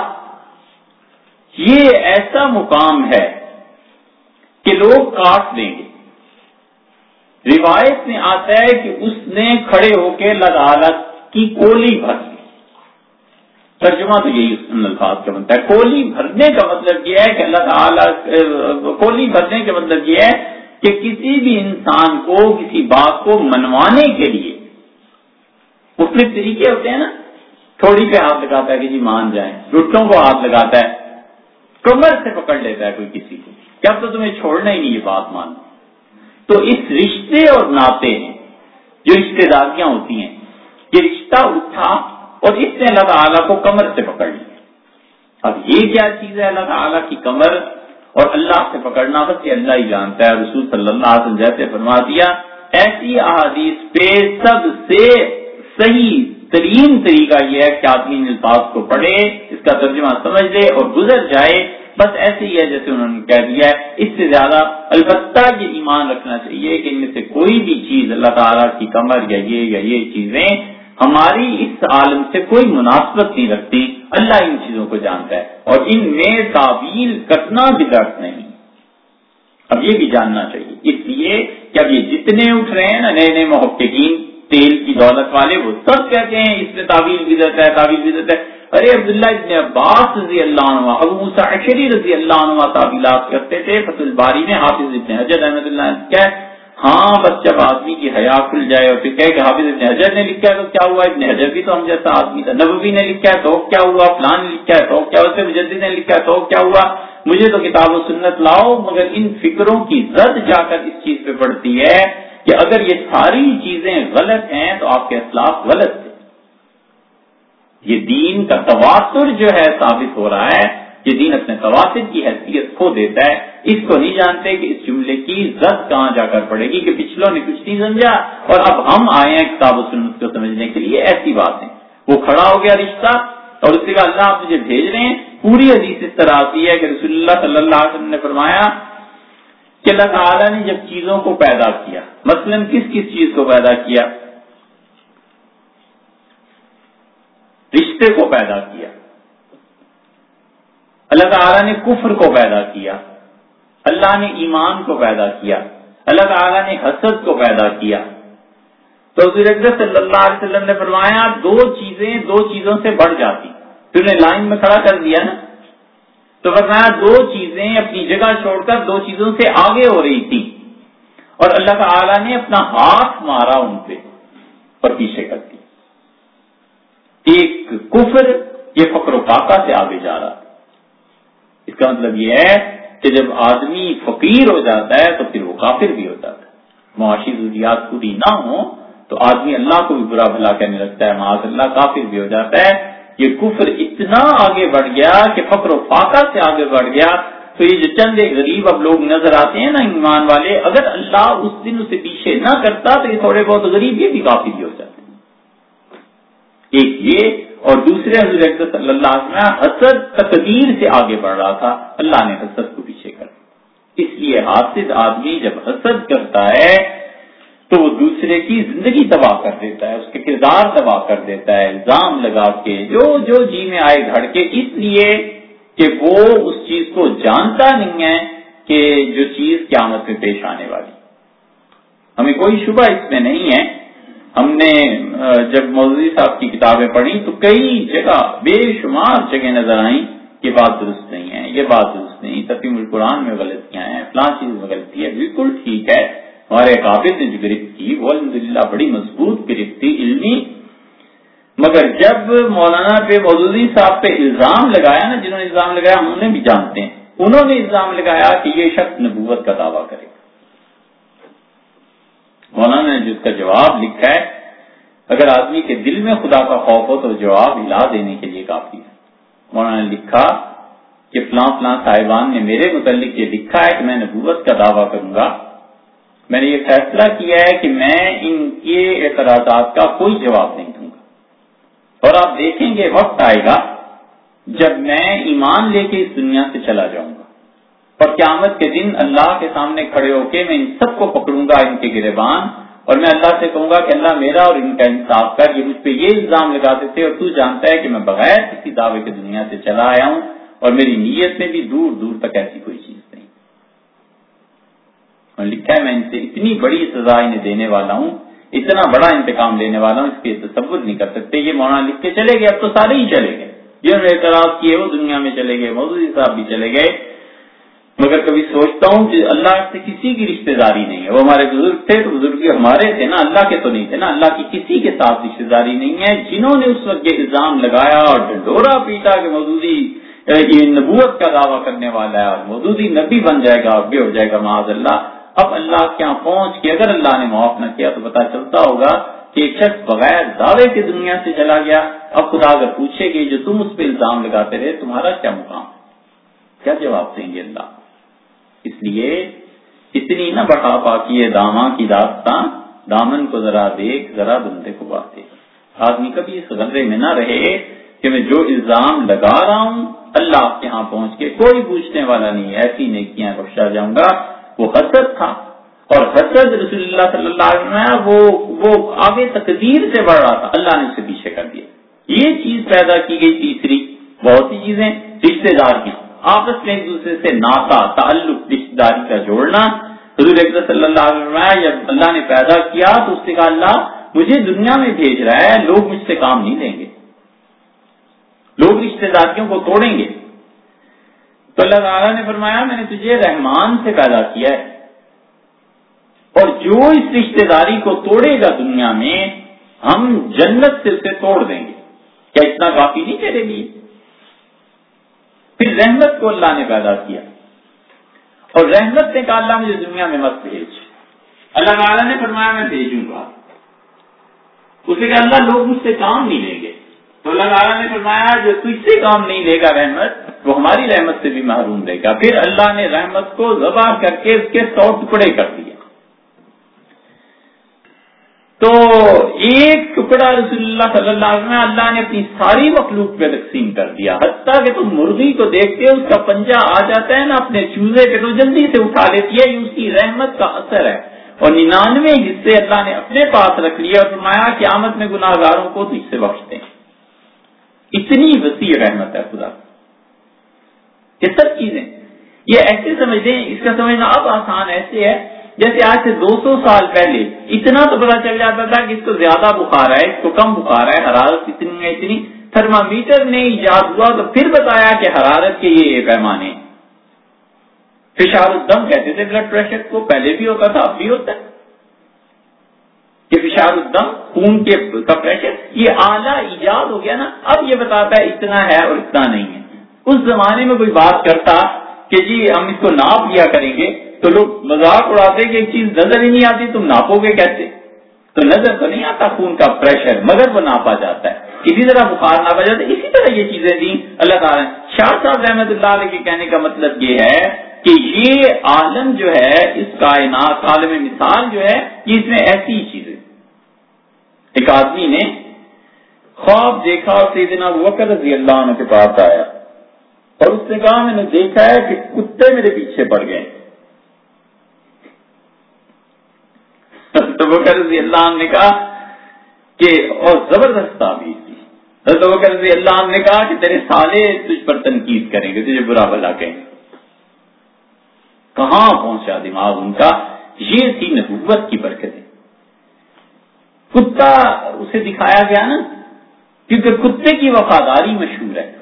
یہ ایسا مقام ہے کہ لوگ کاٹ دیں گے. روایت میں آتا ہے کہ اس نے کھڑے ہو کے اللہ تعالیٰ کی کولی بھر لی. ترجمہ تو یہی ان الفاظ کا بنتا ہے. کولی بھرنے کا مطلب یہ ہے کہ اللہ تعالیٰ کولی بھرنے کا مطلب یہ ہے کہ کسی بھی انسان کو کسی بات کو منوانے کے لیے مختلف طریقے ہوتے ہیں نا. تھوڑی پہ ہاتھ لگاتا ہے کہ جی مان جائیں، گھٹنوں کو ہاتھ لگاتا ہے، کمر سے پکڑ لیتا ہے کوئی کسی کو کہ اب تو تمہیں چھوڑنا ہی نہیں یہ بات مان. تو اس رشتے اور ناطے ہیں جو رشتے داریاں ہوتی ہیں، یہ رشتہ اٹھا اور اس نے اللہ تعالیٰ کو کمر سے پکڑ لیا. اب یہ کیا چیز ہے اللہ تعالیٰ کی کمر اور اللہ سے پکڑنا؟ بس یہ اللہ ہی جانتا ہے. رسول صلی اللہ علیہ وسلم جیسے فرما دیا، ایسی احادیث پہ سب سے صحیح ترین طریقہ یہ ہے کہ آدمی ان الفاظ کو پڑھے، اس کا ترجمہ سمجھ لے اور گزر جائے. بس ایسے ہی ہے جیسے انہوں نے کہہ دیا ہے. اس سے زیادہ البتہ یہ ایمان رکھنا چاہیے کہ ان میں سے کوئی بھی چیز اللہ تعالیٰ کی کمر یا یہ یا یہ چیزیں ہماری اس عالم سے کوئی مناسبت نہیں رکھتی. اللہ ان چیزوں کو جانتا ہے اور ان میں تعویل کرنا بدعت نہیں. اب یہ بھی جاننا چاہیے. اس لیے کہ اب یہ جتنے اٹھ رہے ہیں نا نئے نئے محققین تیل کی دولت والے، وہ سب کہتے ہیں اس میں تعویل بدعت ہے، تعویل بدعت ہے. ارے عبداللہ ابن عباس رضی اللہ عنہ، ابو موسیٰ اشعری رضی اللہ عنہ تعویلات کرتے تھے. فتح الباری میں حافظ ابن حجر رحمۃ اللہ نے کیا ہے، ہاں بس جب آدمی کی حیا کھل جائے اور پھر کہے کہ حافظ ابن حجر نے لکھا ہے تو کیا ہوا، ابن حجر بھی تو ہم جیسا آدمی تھا، نبوی نے لکھا ہے تو کیا ہوا، فلان نے لکھا ہے تو کیا ہوا، مجدد نے لکھا ہے تو کیا ہوا. مجھے تو کتاب و سنت لاؤ. مگر ان فکروں کی زد جا کر اس چیز پہ پڑتی ہے کہ اگر یہ ساری چیزیں غلط ہیں تو آپ کے اسلاف غلط تھے. یہ دین کا تواتر جو ہے ثابت ہو رہا ہے، یہ دین اپنے تواتر کی حیثیت کھو دیتا ہے. اس کو نہیں جانتے کہ اس جملے کی زد کہاں جا کر پڑے گی کہ پچھلوں نے کچھ نہیں سمجھا اور اب ہم آئے ہیں کتاب و سنت کو سمجھنے کے لیے. ایسی بات ہے. وہ کھڑا ہو گیا رشتہ اور اس سے کہا اللہ آپ مجھے بھیج رہے ہیں. پوری حدیث اس طرح آتی ہے کہ رسول اللہ صلی اللہ علیہ وسلم نے فرمایا کہ اللہ تعالیٰ نے جب چیزوں کو پیدا کیا، مثلاً کس کس چیز کو پیدا کیا؟ رشتے کو پیدا کیا. اللہ تعالیٰ نے کفر کو پیدا کیا، اللہ نے ایمان کو پیدا کیا، اللہ تعالیٰ نے حسد کو پیدا کیا. تو حضور اکرم صلی اللہ علیہ وسلم نے فرمایا دو چیزیں دو چیزوں سے بڑھ جاتی. تو نے لائن میں کھڑا کر دیا نا، تو فرمایا دو چیزیں اپنی جگہ چھوڑ کر دو چیزوں سے آگے ہو رہی تھی اور اللہ تعالیٰ نے اپنا ہاتھ مارا ان پہ اور پیچھے کر دی. ایک کفر، یہ فقر و فاقہ سے آگے جا رہا. اس کا مطلب یہ ہے کہ جب آدمی فقیر ہو جاتا ہے تو پھر وہ کافر بھی ہو جاتا ہے. معاشی ضروریات پوری نہ ہو تو آدمی اللہ کو بھی برا بھلا کہنے لگتا ہے، معاذ اللہ کافر بھی ہو جاتا ہے. یہ کفر اتنا آگے بڑھ گیا کہ فقر و فاقہ سے آگے بڑھ گیا. تو یہ جو چند ایک غریب اب لوگ نظر آتے ہیں نا ایمان والے، اگر اللہ اس دن اسے پیچھے نہ کرتا تو یہ تھوڑے بہت غریب یہ بھی کافر ہی ہو جاتے ہیں. ایک یہ، اور دوسرے حضور اکرم صلی اللہ علیہ وسلم حسد تقدیر سے آگے بڑھ رہا تھا، اللہ نے حسد کو پیچھے کر. اس لیے حاسد آدمی جب حسد کرتا ہے تو وہ دوسرے کی زندگی تباہ کر دیتا ہے، اس کے کردار تباہ کر دیتا ہے، الزام لگا کے جو جو جی میں آئے گھڑ کے، اس لیے کہ وہ اس چیز کو جانتا نہیں ہے کہ جو چیز قیامت میں پیش آنے والی. ہمیں کوئی شبہ اس میں نہیں ہے. ہم نے جب مولوی صاحب کی کتابیں پڑھی تو کئی جگہ بے شمار جگہ نظر آئیں یہ بات درست نہیں ہے، یہ بات درست نہیں، ترتیب القرآن میں غلطیاں ہیں، فلاں چیز میں غلطی ہے. بالکل ٹھیک ہے، ہمارے قابل نے جو گرفت کی وہ الحمدللہ بڑی مضبوط گرفت تھی علمی. مگر جب مولانا پہ مولوی صاحب پہ الزام لگایا نا، جنہوں نے الزام لگایا ہم انہیں بھی جانتے ہیں، انہوں نے الزام لگایا کہ یہ شخص نبوت کا دعویٰ کرے گا. مولانا نے جس کا جواب لکھا ہے، اگر آدمی کے دل میں خدا کا خوف ہو تو جواب ہلا دینے کے لیے کافی ہے. مولانا نے لکھا کہ فلاں فلاں صاحبان نے میرے متعلق یہ لکھا ہے کہ میں نبوت کا دعویٰ کروں گا. میں نے یہ فیصلہ کیا ہے کہ میں ان کے اعتراضات کا کوئی جواب نہیں دوں گا، اور آپ دیکھیں گے وقت آئے گا جب میں ایمان لے کے اس دنیا سے چلا جاؤں گا اور قیامت کے دن اللہ کے سامنے کھڑے ہو کے میں ان سب کو پکڑوں گا ان کے گریبان، اور میں اللہ سے کہوں گا کہ اللہ میرا اور ان کا انصاف کر. یہ مجھ پہ یہ الزام لگاتے تھے اور تو جانتا ہے کہ میں بغیر کسی دعوے کے دنیا سے چلا آیا ہوں اور میری نیت میں بھی دور دور تک ایسی کوئی چیز نہیں. اور لکھا ہے میں ان سے اتنی بڑی سزا انہیں دینے والا ہوں، اتنا بڑا انتقام لینے والا ہوں، اس کے تصور نہیں کر سکتے. یہ مولانا لکھ کے چلے گئے، اب تو سارے ہی چلے گئے، جنہوں نے اعتراض کیے وہ دنیا میں چلے گئے، مولوی صاحب بھی چلے گئے. مگر کبھی سوچتا ہوں کہ اللہ سے کسی کی رشتہ داری نہیں ہے. وہ ہمارے بزرگ تھے تو بزرگ ہمارے تھے نا، اللہ کے تو نہیں تھے نا. اللہ کی کسی کے ساتھ رشتہ داری نہیں ہے. جنہوں نے اس وقت یہ الزام لگایا اور ڈنڈورا پیٹا کہ مودودی یہ نبوت کا دعویٰ کرنے والا ہے اور مودودی نبی بن جائے گا اور بے ہو جائے گا معاذ اللہ، اب اللہ کے یہاں پہنچ کے اگر اللہ نے معاف نہ کیا تو پتا چلتا ہوگا کہ ایک شخص بغیر دعوے کے دنیا سے چلا گیا. اب خدا اگر پوچھے کہ جو تم اس پہ الزام لگاتے رہے تمہارا کیا مقام، کیا جواب دیں گے اللہ؟ اس لیے اتنی نہ بڑھا پاکی ہے داماں کی داستان، دامن کو ذرا دیکھ ذرا بندے کو بات دیکھ. آدمی کبھی اس غلطے میں نہ رہے کہ میں جو الزام لگا رہا ہوں اللہ کے ہاں پہنچ کے کوئی پوچھنے والا نہیں، ایسی نیکیاں بخشا جاؤں گا. وہ حسد تھا، اور حسد رسول اللہ صلی اللہ علیہ وسلم وہ وہ آگے تقدیر سے بڑھ رہا تھا، اللہ نے اسے پیچھے کر دیا. یہ چیز پیدا کی گئی. تیسری بہت سی چیزیں، رشتے داریاں، آپس میں ایک دوسرے سے ناتا تعلق رشتے داری کا جوڑنا. حضور اکرم صلی اللہ علیہ وسلم جب اللہ نے پیدا کیا تو اس نے کہا اللہ مجھے دنیا میں بھیج رہا ہے، لوگ مجھ سے کام نہیں لیں گے، لوگ رشتے داریوں کو توڑیں گے. تو اللہ تعالیٰ نے فرمایا میں نے تجھے رحمان سے پیدا کیا ہے، اور جو اس رشتے داری کو توڑے گا دنیا میں ہم جنت سے اسے توڑ دیں گے. کیا اتنا کافی نہیں تیرے لیے؟ پھر رحمت کو اللہ نے پیدا کیا، اور رحمت نے کہا اللہ مجھے دنیا میں مت بھیج. اللہ تعالیٰ نے فرمایا میں بھیجوں گا. اسے کہا اللہ لوگ مجھ سے کام نہیں لیں گے. تو اللہ تعالیٰ نے فرمایا جو تجھ سے کام نہیں لے گا رحمت وہ ہماری رحمت سے بھی محروم رہے گا. پھر اللہ نے رحمت کو ذبح کر کے اس کے سو ٹکڑے کر دیے. تو ایک ٹکڑا رسول اللہ صلی اللہ علیہ وسلم اللہ نے اپنی ساری مخلوق پہ تقسیم کر دیا. حتیٰ کہ تم مرغی کو دیکھتے ہو اس کا پنجہ آ جاتا ہے نا اپنے چوزے پہ تو جلدی سے اٹھا لیتی ہے. یہ اس کی رحمت کا اثر ہے. اور ننانوے حصے اللہ نے اپنے پاس رکھ لیے اور فرمایا قیامت میں گناہ گاروں کو تجھ سے بخشتے ہیں. اتنی وسیع رحمت ہے خدا. یہ سب چیزیں یہ ایسے سمجھتے ہیں. اس کا سمجھنا اب آسان ایسے ہے جیسے آج سے دو سو سال پہلے اتنا تو پتا چل جاتا تھا کہ اس کو زیادہ بخار ہے اس کو کم بخار ہے حرارت اتنی ہے اتنی. تھرمامیٹر نے ایجاد ہوا تو پھر بتایا کہ حرارت کے یہ پیمانے. فشار الدم کہتے تھے بلڈ پریشر کو, پہلے بھی ہوتا تھا اب بھی ہوتا ہے کہ فشار الدم خون کے کا پریشر یہ اعلیٰ ایجاد ہو گیا نا. اب یہ بتاتا ہے اتنا ہے اور اتنا نہیں ہے. اس زمانے میں کوئی بات کرتا کہ جی ہم اس کو ناپ لیا کریں گے تو لوگ مذاق اڑاتے کہ ایک چیز نظر ہی نہیں آتی تم ناپو گے کیسے. تو نظر تو نہیں آتا خون کا پریشر مگر وہ ناپا جاتا ہے. اسی طرح بخار ناپا جاتا ہے. اسی طرح یہ چیزیں دیں اللہ تعالیٰ. شاہ صاحب رحمت اللہ علیہ کے کہنے کا مطلب یہ ہے کہ یہ عالم جو ہے اس کائنات عالم مثال جو ہے یہ اس میں ایسی ہی چیزیں. ایک آدمی نے خواب دیکھا اور سیدنا ابوبکر رضی اللہ عنہ کے پاس آیا اور اس نے کہا میں نے دیکھا ہے کہ کتے میرے پیچھے پڑ گئے. ابوبکر رضی اللہ عنہ نے کہا کہ اور زبردست تعبیر تھی. ابوبکر رضی اللہ عنہ نے کہا کہ تیرے سالے تجھ پر تنقید کریں گے تجھے برا بھلا کہیں گے. کہاں پہنچا دماغ ان کا. یہ تھی نبوت کی برکتیں. کتا اسے دکھایا گیا نا کیونکہ کتے کی وفاداری مشہور ہے.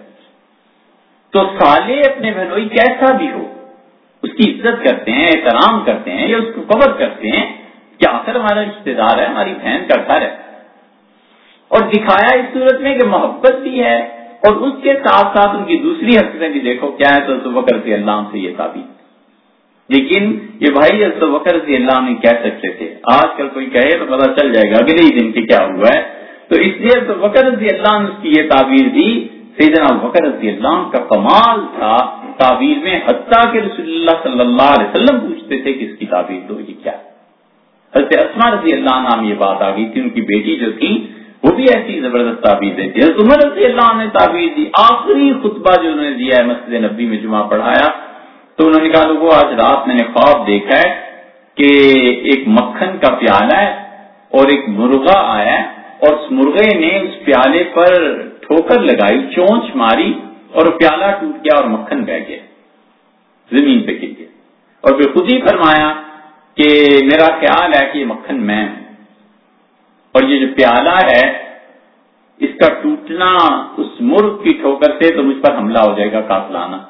تو سالے اپنے بہنوئی کیسا بھی ہو اس کی عزت کرتے ہیں احترام کرتے ہیں یا اس کو قبر کرتے ہیں کہ آخر ہمارا رشتے دار ہے ہماری بہن کا گھر ہے. اور دکھایا اس صورت میں کہ محبت بھی ہے اور اس کے ساتھ ساتھ ان کی دوسری حرکتیں بھی دیکھو کیا ہے. تو ابوبکر رضی اللہ عنہ سے یہ ثابت. لیکن یہ بھائی ابوبکر رضی اللہ عنہ کہہ سکتے تھے. آج کل کوئی کہے تو پتا چل جائے گا اگلے ہی دن کی کیا ہوا ہے. تو اس لیے ابوبکر رضی اللہ عنہ کی یہ تعبیر دی. سیدنا ابوبکر رضی اللہ عنہ کا کمال تھا تعبیر میں حتیٰ کہ رسول اللہ صلی اللہ علیہ وسلم پوچھتے تھے کہ اس کی تعبیر دو یہ کیا. حضرت اسماء رضی اللہ عنہ میں یہ بات آ گئی تھی. ان کی بیٹی جو تھی وہ بھی ایسی زبردست تعبیر دیتی. حضرت عمر رضی اللہ عنہ نے تعبیر دی. آخری خطبہ جو انہوں نے دیا ہے مسجد نبی میں جمعہ پڑھایا تو انہوں نے کہا لوگوں آج رات میں نے خواب دیکھا ہے کہ ایک مکھن کا پیالہ ہے اور ایک مرغا آیا ہے اور اس مرغے نے اس پیالے پر ٹھوکر لگائی چونچ ماری اور پیالہ ٹوٹ گیا اور مکھن بہ گیا زمین پہ گر گیا. اور پھر خود ہی فرمایا کہ میرا خیال ہے کہ یہ مکھن میں ہوں اور یہ جو پیالہ ہے اس کا ٹوٹنا اس مرغ کی ٹھوکر سے تو مجھ پر حملہ ہو جائے گا قاتلانہ.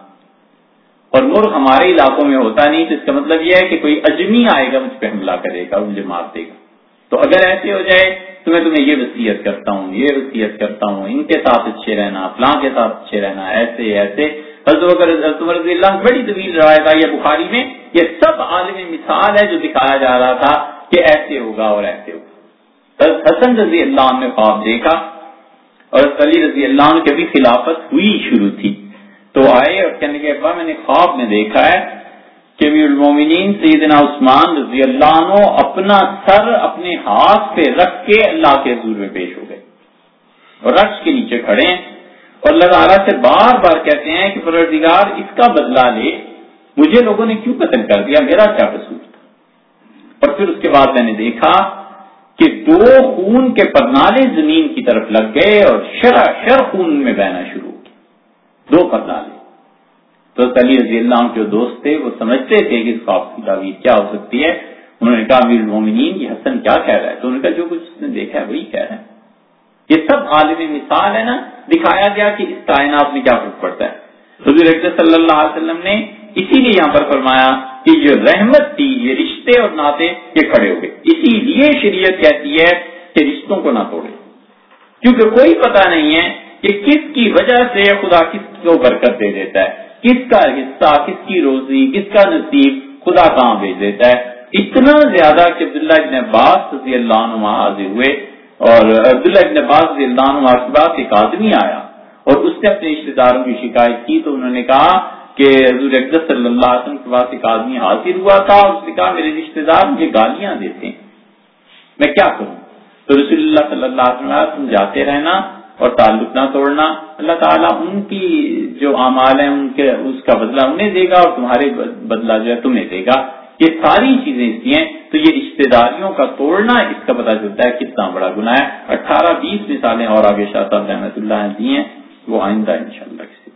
اور مرغ ہمارے علاقوں میں ہوتا نہیں تو اس کا مطلب یہ ہے کہ کوئی اجمی آئے گا مجھ پہ حملہ کرے گا مجھے مار دے گا. تو اگر ایسے ہو جائے تو میں تمہیں یہ وصیت کرتا ہوں یہ وصیت کرتا ہوں ان کے ساتھ اچھے رہنا فلاں کے ساتھ اچھے رہنا ایسے ایسے. حضرت رضی اللہ بڑی طویل روایت ہے یہ بخاری میں. یہ سب عالم مثال ہے جو دکھایا جا رہا تھا کہ ایسے ہوگا اور ایسے ہوگا. حسن رضی اللہ عنہ نے خواب دیکھا اور علی رضی اللہ عنہ کی بھی خلافت ہوئی شروع تھی تو آئے اور کہنے کے ابا میں نے خواب میں دیکھا ہے کہ امیر المومنین سیدنا عثمان رضی اللہ عنہ اپنا سر اپنے ہاتھ پہ رکھ کے اللہ کے حضور میں پیش ہو گئے اور رقص کے نیچے کھڑے ہیں اور اللہ تعالیٰ سے بار بار کہتے ہیں کہ پروردگار اس کا بدلہ لے مجھے لوگوں نے کیوں قتل کر دیا میرا کیا قصور تھا. اور پھر اس کے بعد میں نے دیکھا کہ دو خون کے پرنالے زمین کی طرف لگ گئے اور شر شر خون میں بہنا شروع ہو گیا دو پرنالے. تو علی رضی اللہ عنہ کے دوست تھے وہ سمجھتے تھے کہ اس خواب کی تعبیر کیا ہو سکتی ہے. انہوں نے کہا امیر المومنین یہ حسن کیا کہہ رہا ہے. تو انہوں نے کہا جو کچھ اس نے دیکھا ہے وہی کہہ رہا ہے. یہ سب عالم مثال ہے نا دکھایا گیا کہ اس کائنات میں کیا فرق پڑتا ہے. حضور اکرم صلی اللہ علیہ وسلم نے اسی لیے یہاں پر فرمایا کہ جو رحمت تھی یہ رشتے اور ناطے یہ کھڑے ہو گئے. اسی لیے شریعت کہتی ہے کہ رشتوں کو نہ توڑے کیونکہ کوئی پتہ نہیں ہے کہ کس کی وجہ سے خدا کس کو برکت دے دیتا ہے کس کا حصہ کس کی روزی کس کا نصیب خدا کہاں بھیج دیتا ہے. اتنا زیادہ کہ عبداللہ ابن عباس رضی اللہ عنہ حاضر ہوئے اور عبداللہ ابن عباس رضی اللہ عنہ کے بعد ایک آدمی آیا اور اس نے اپنے رشتے داروں کی شکایت کی، تو انہوں نے کہا کہ حضور اقدس صلی اللہ علیہ وسلم کے پاس ایک آدمی حاضر ہوا تھا اور اس نے کہا میرے رشتے دار مجھے گالیاں دیتے ہیں، میں کیا کروں؟ تو رسول اللہ صلی اللہ علیہ وسلم تم جاتے رہنا اور تعلق نہ توڑنا، اللہ تعالیٰ ان کی جو اعمال ہیں ان کے اس کا بدلہ انہیں دے گا اور تمہارے بدلہ جو ہے تمہیں دے گا۔ یہ ساری چیزیں اس کی ہیں، تو یہ رشتے داریوں کا توڑنا اس کا پتہ چلتا ہے کتنا بڑا گناہ ہے۔ اٹھارہ بیس مثالیں اور آگے شاہ صاحب رحمۃ اللہ دی ہیں، وہ آئندہ انشاءاللہ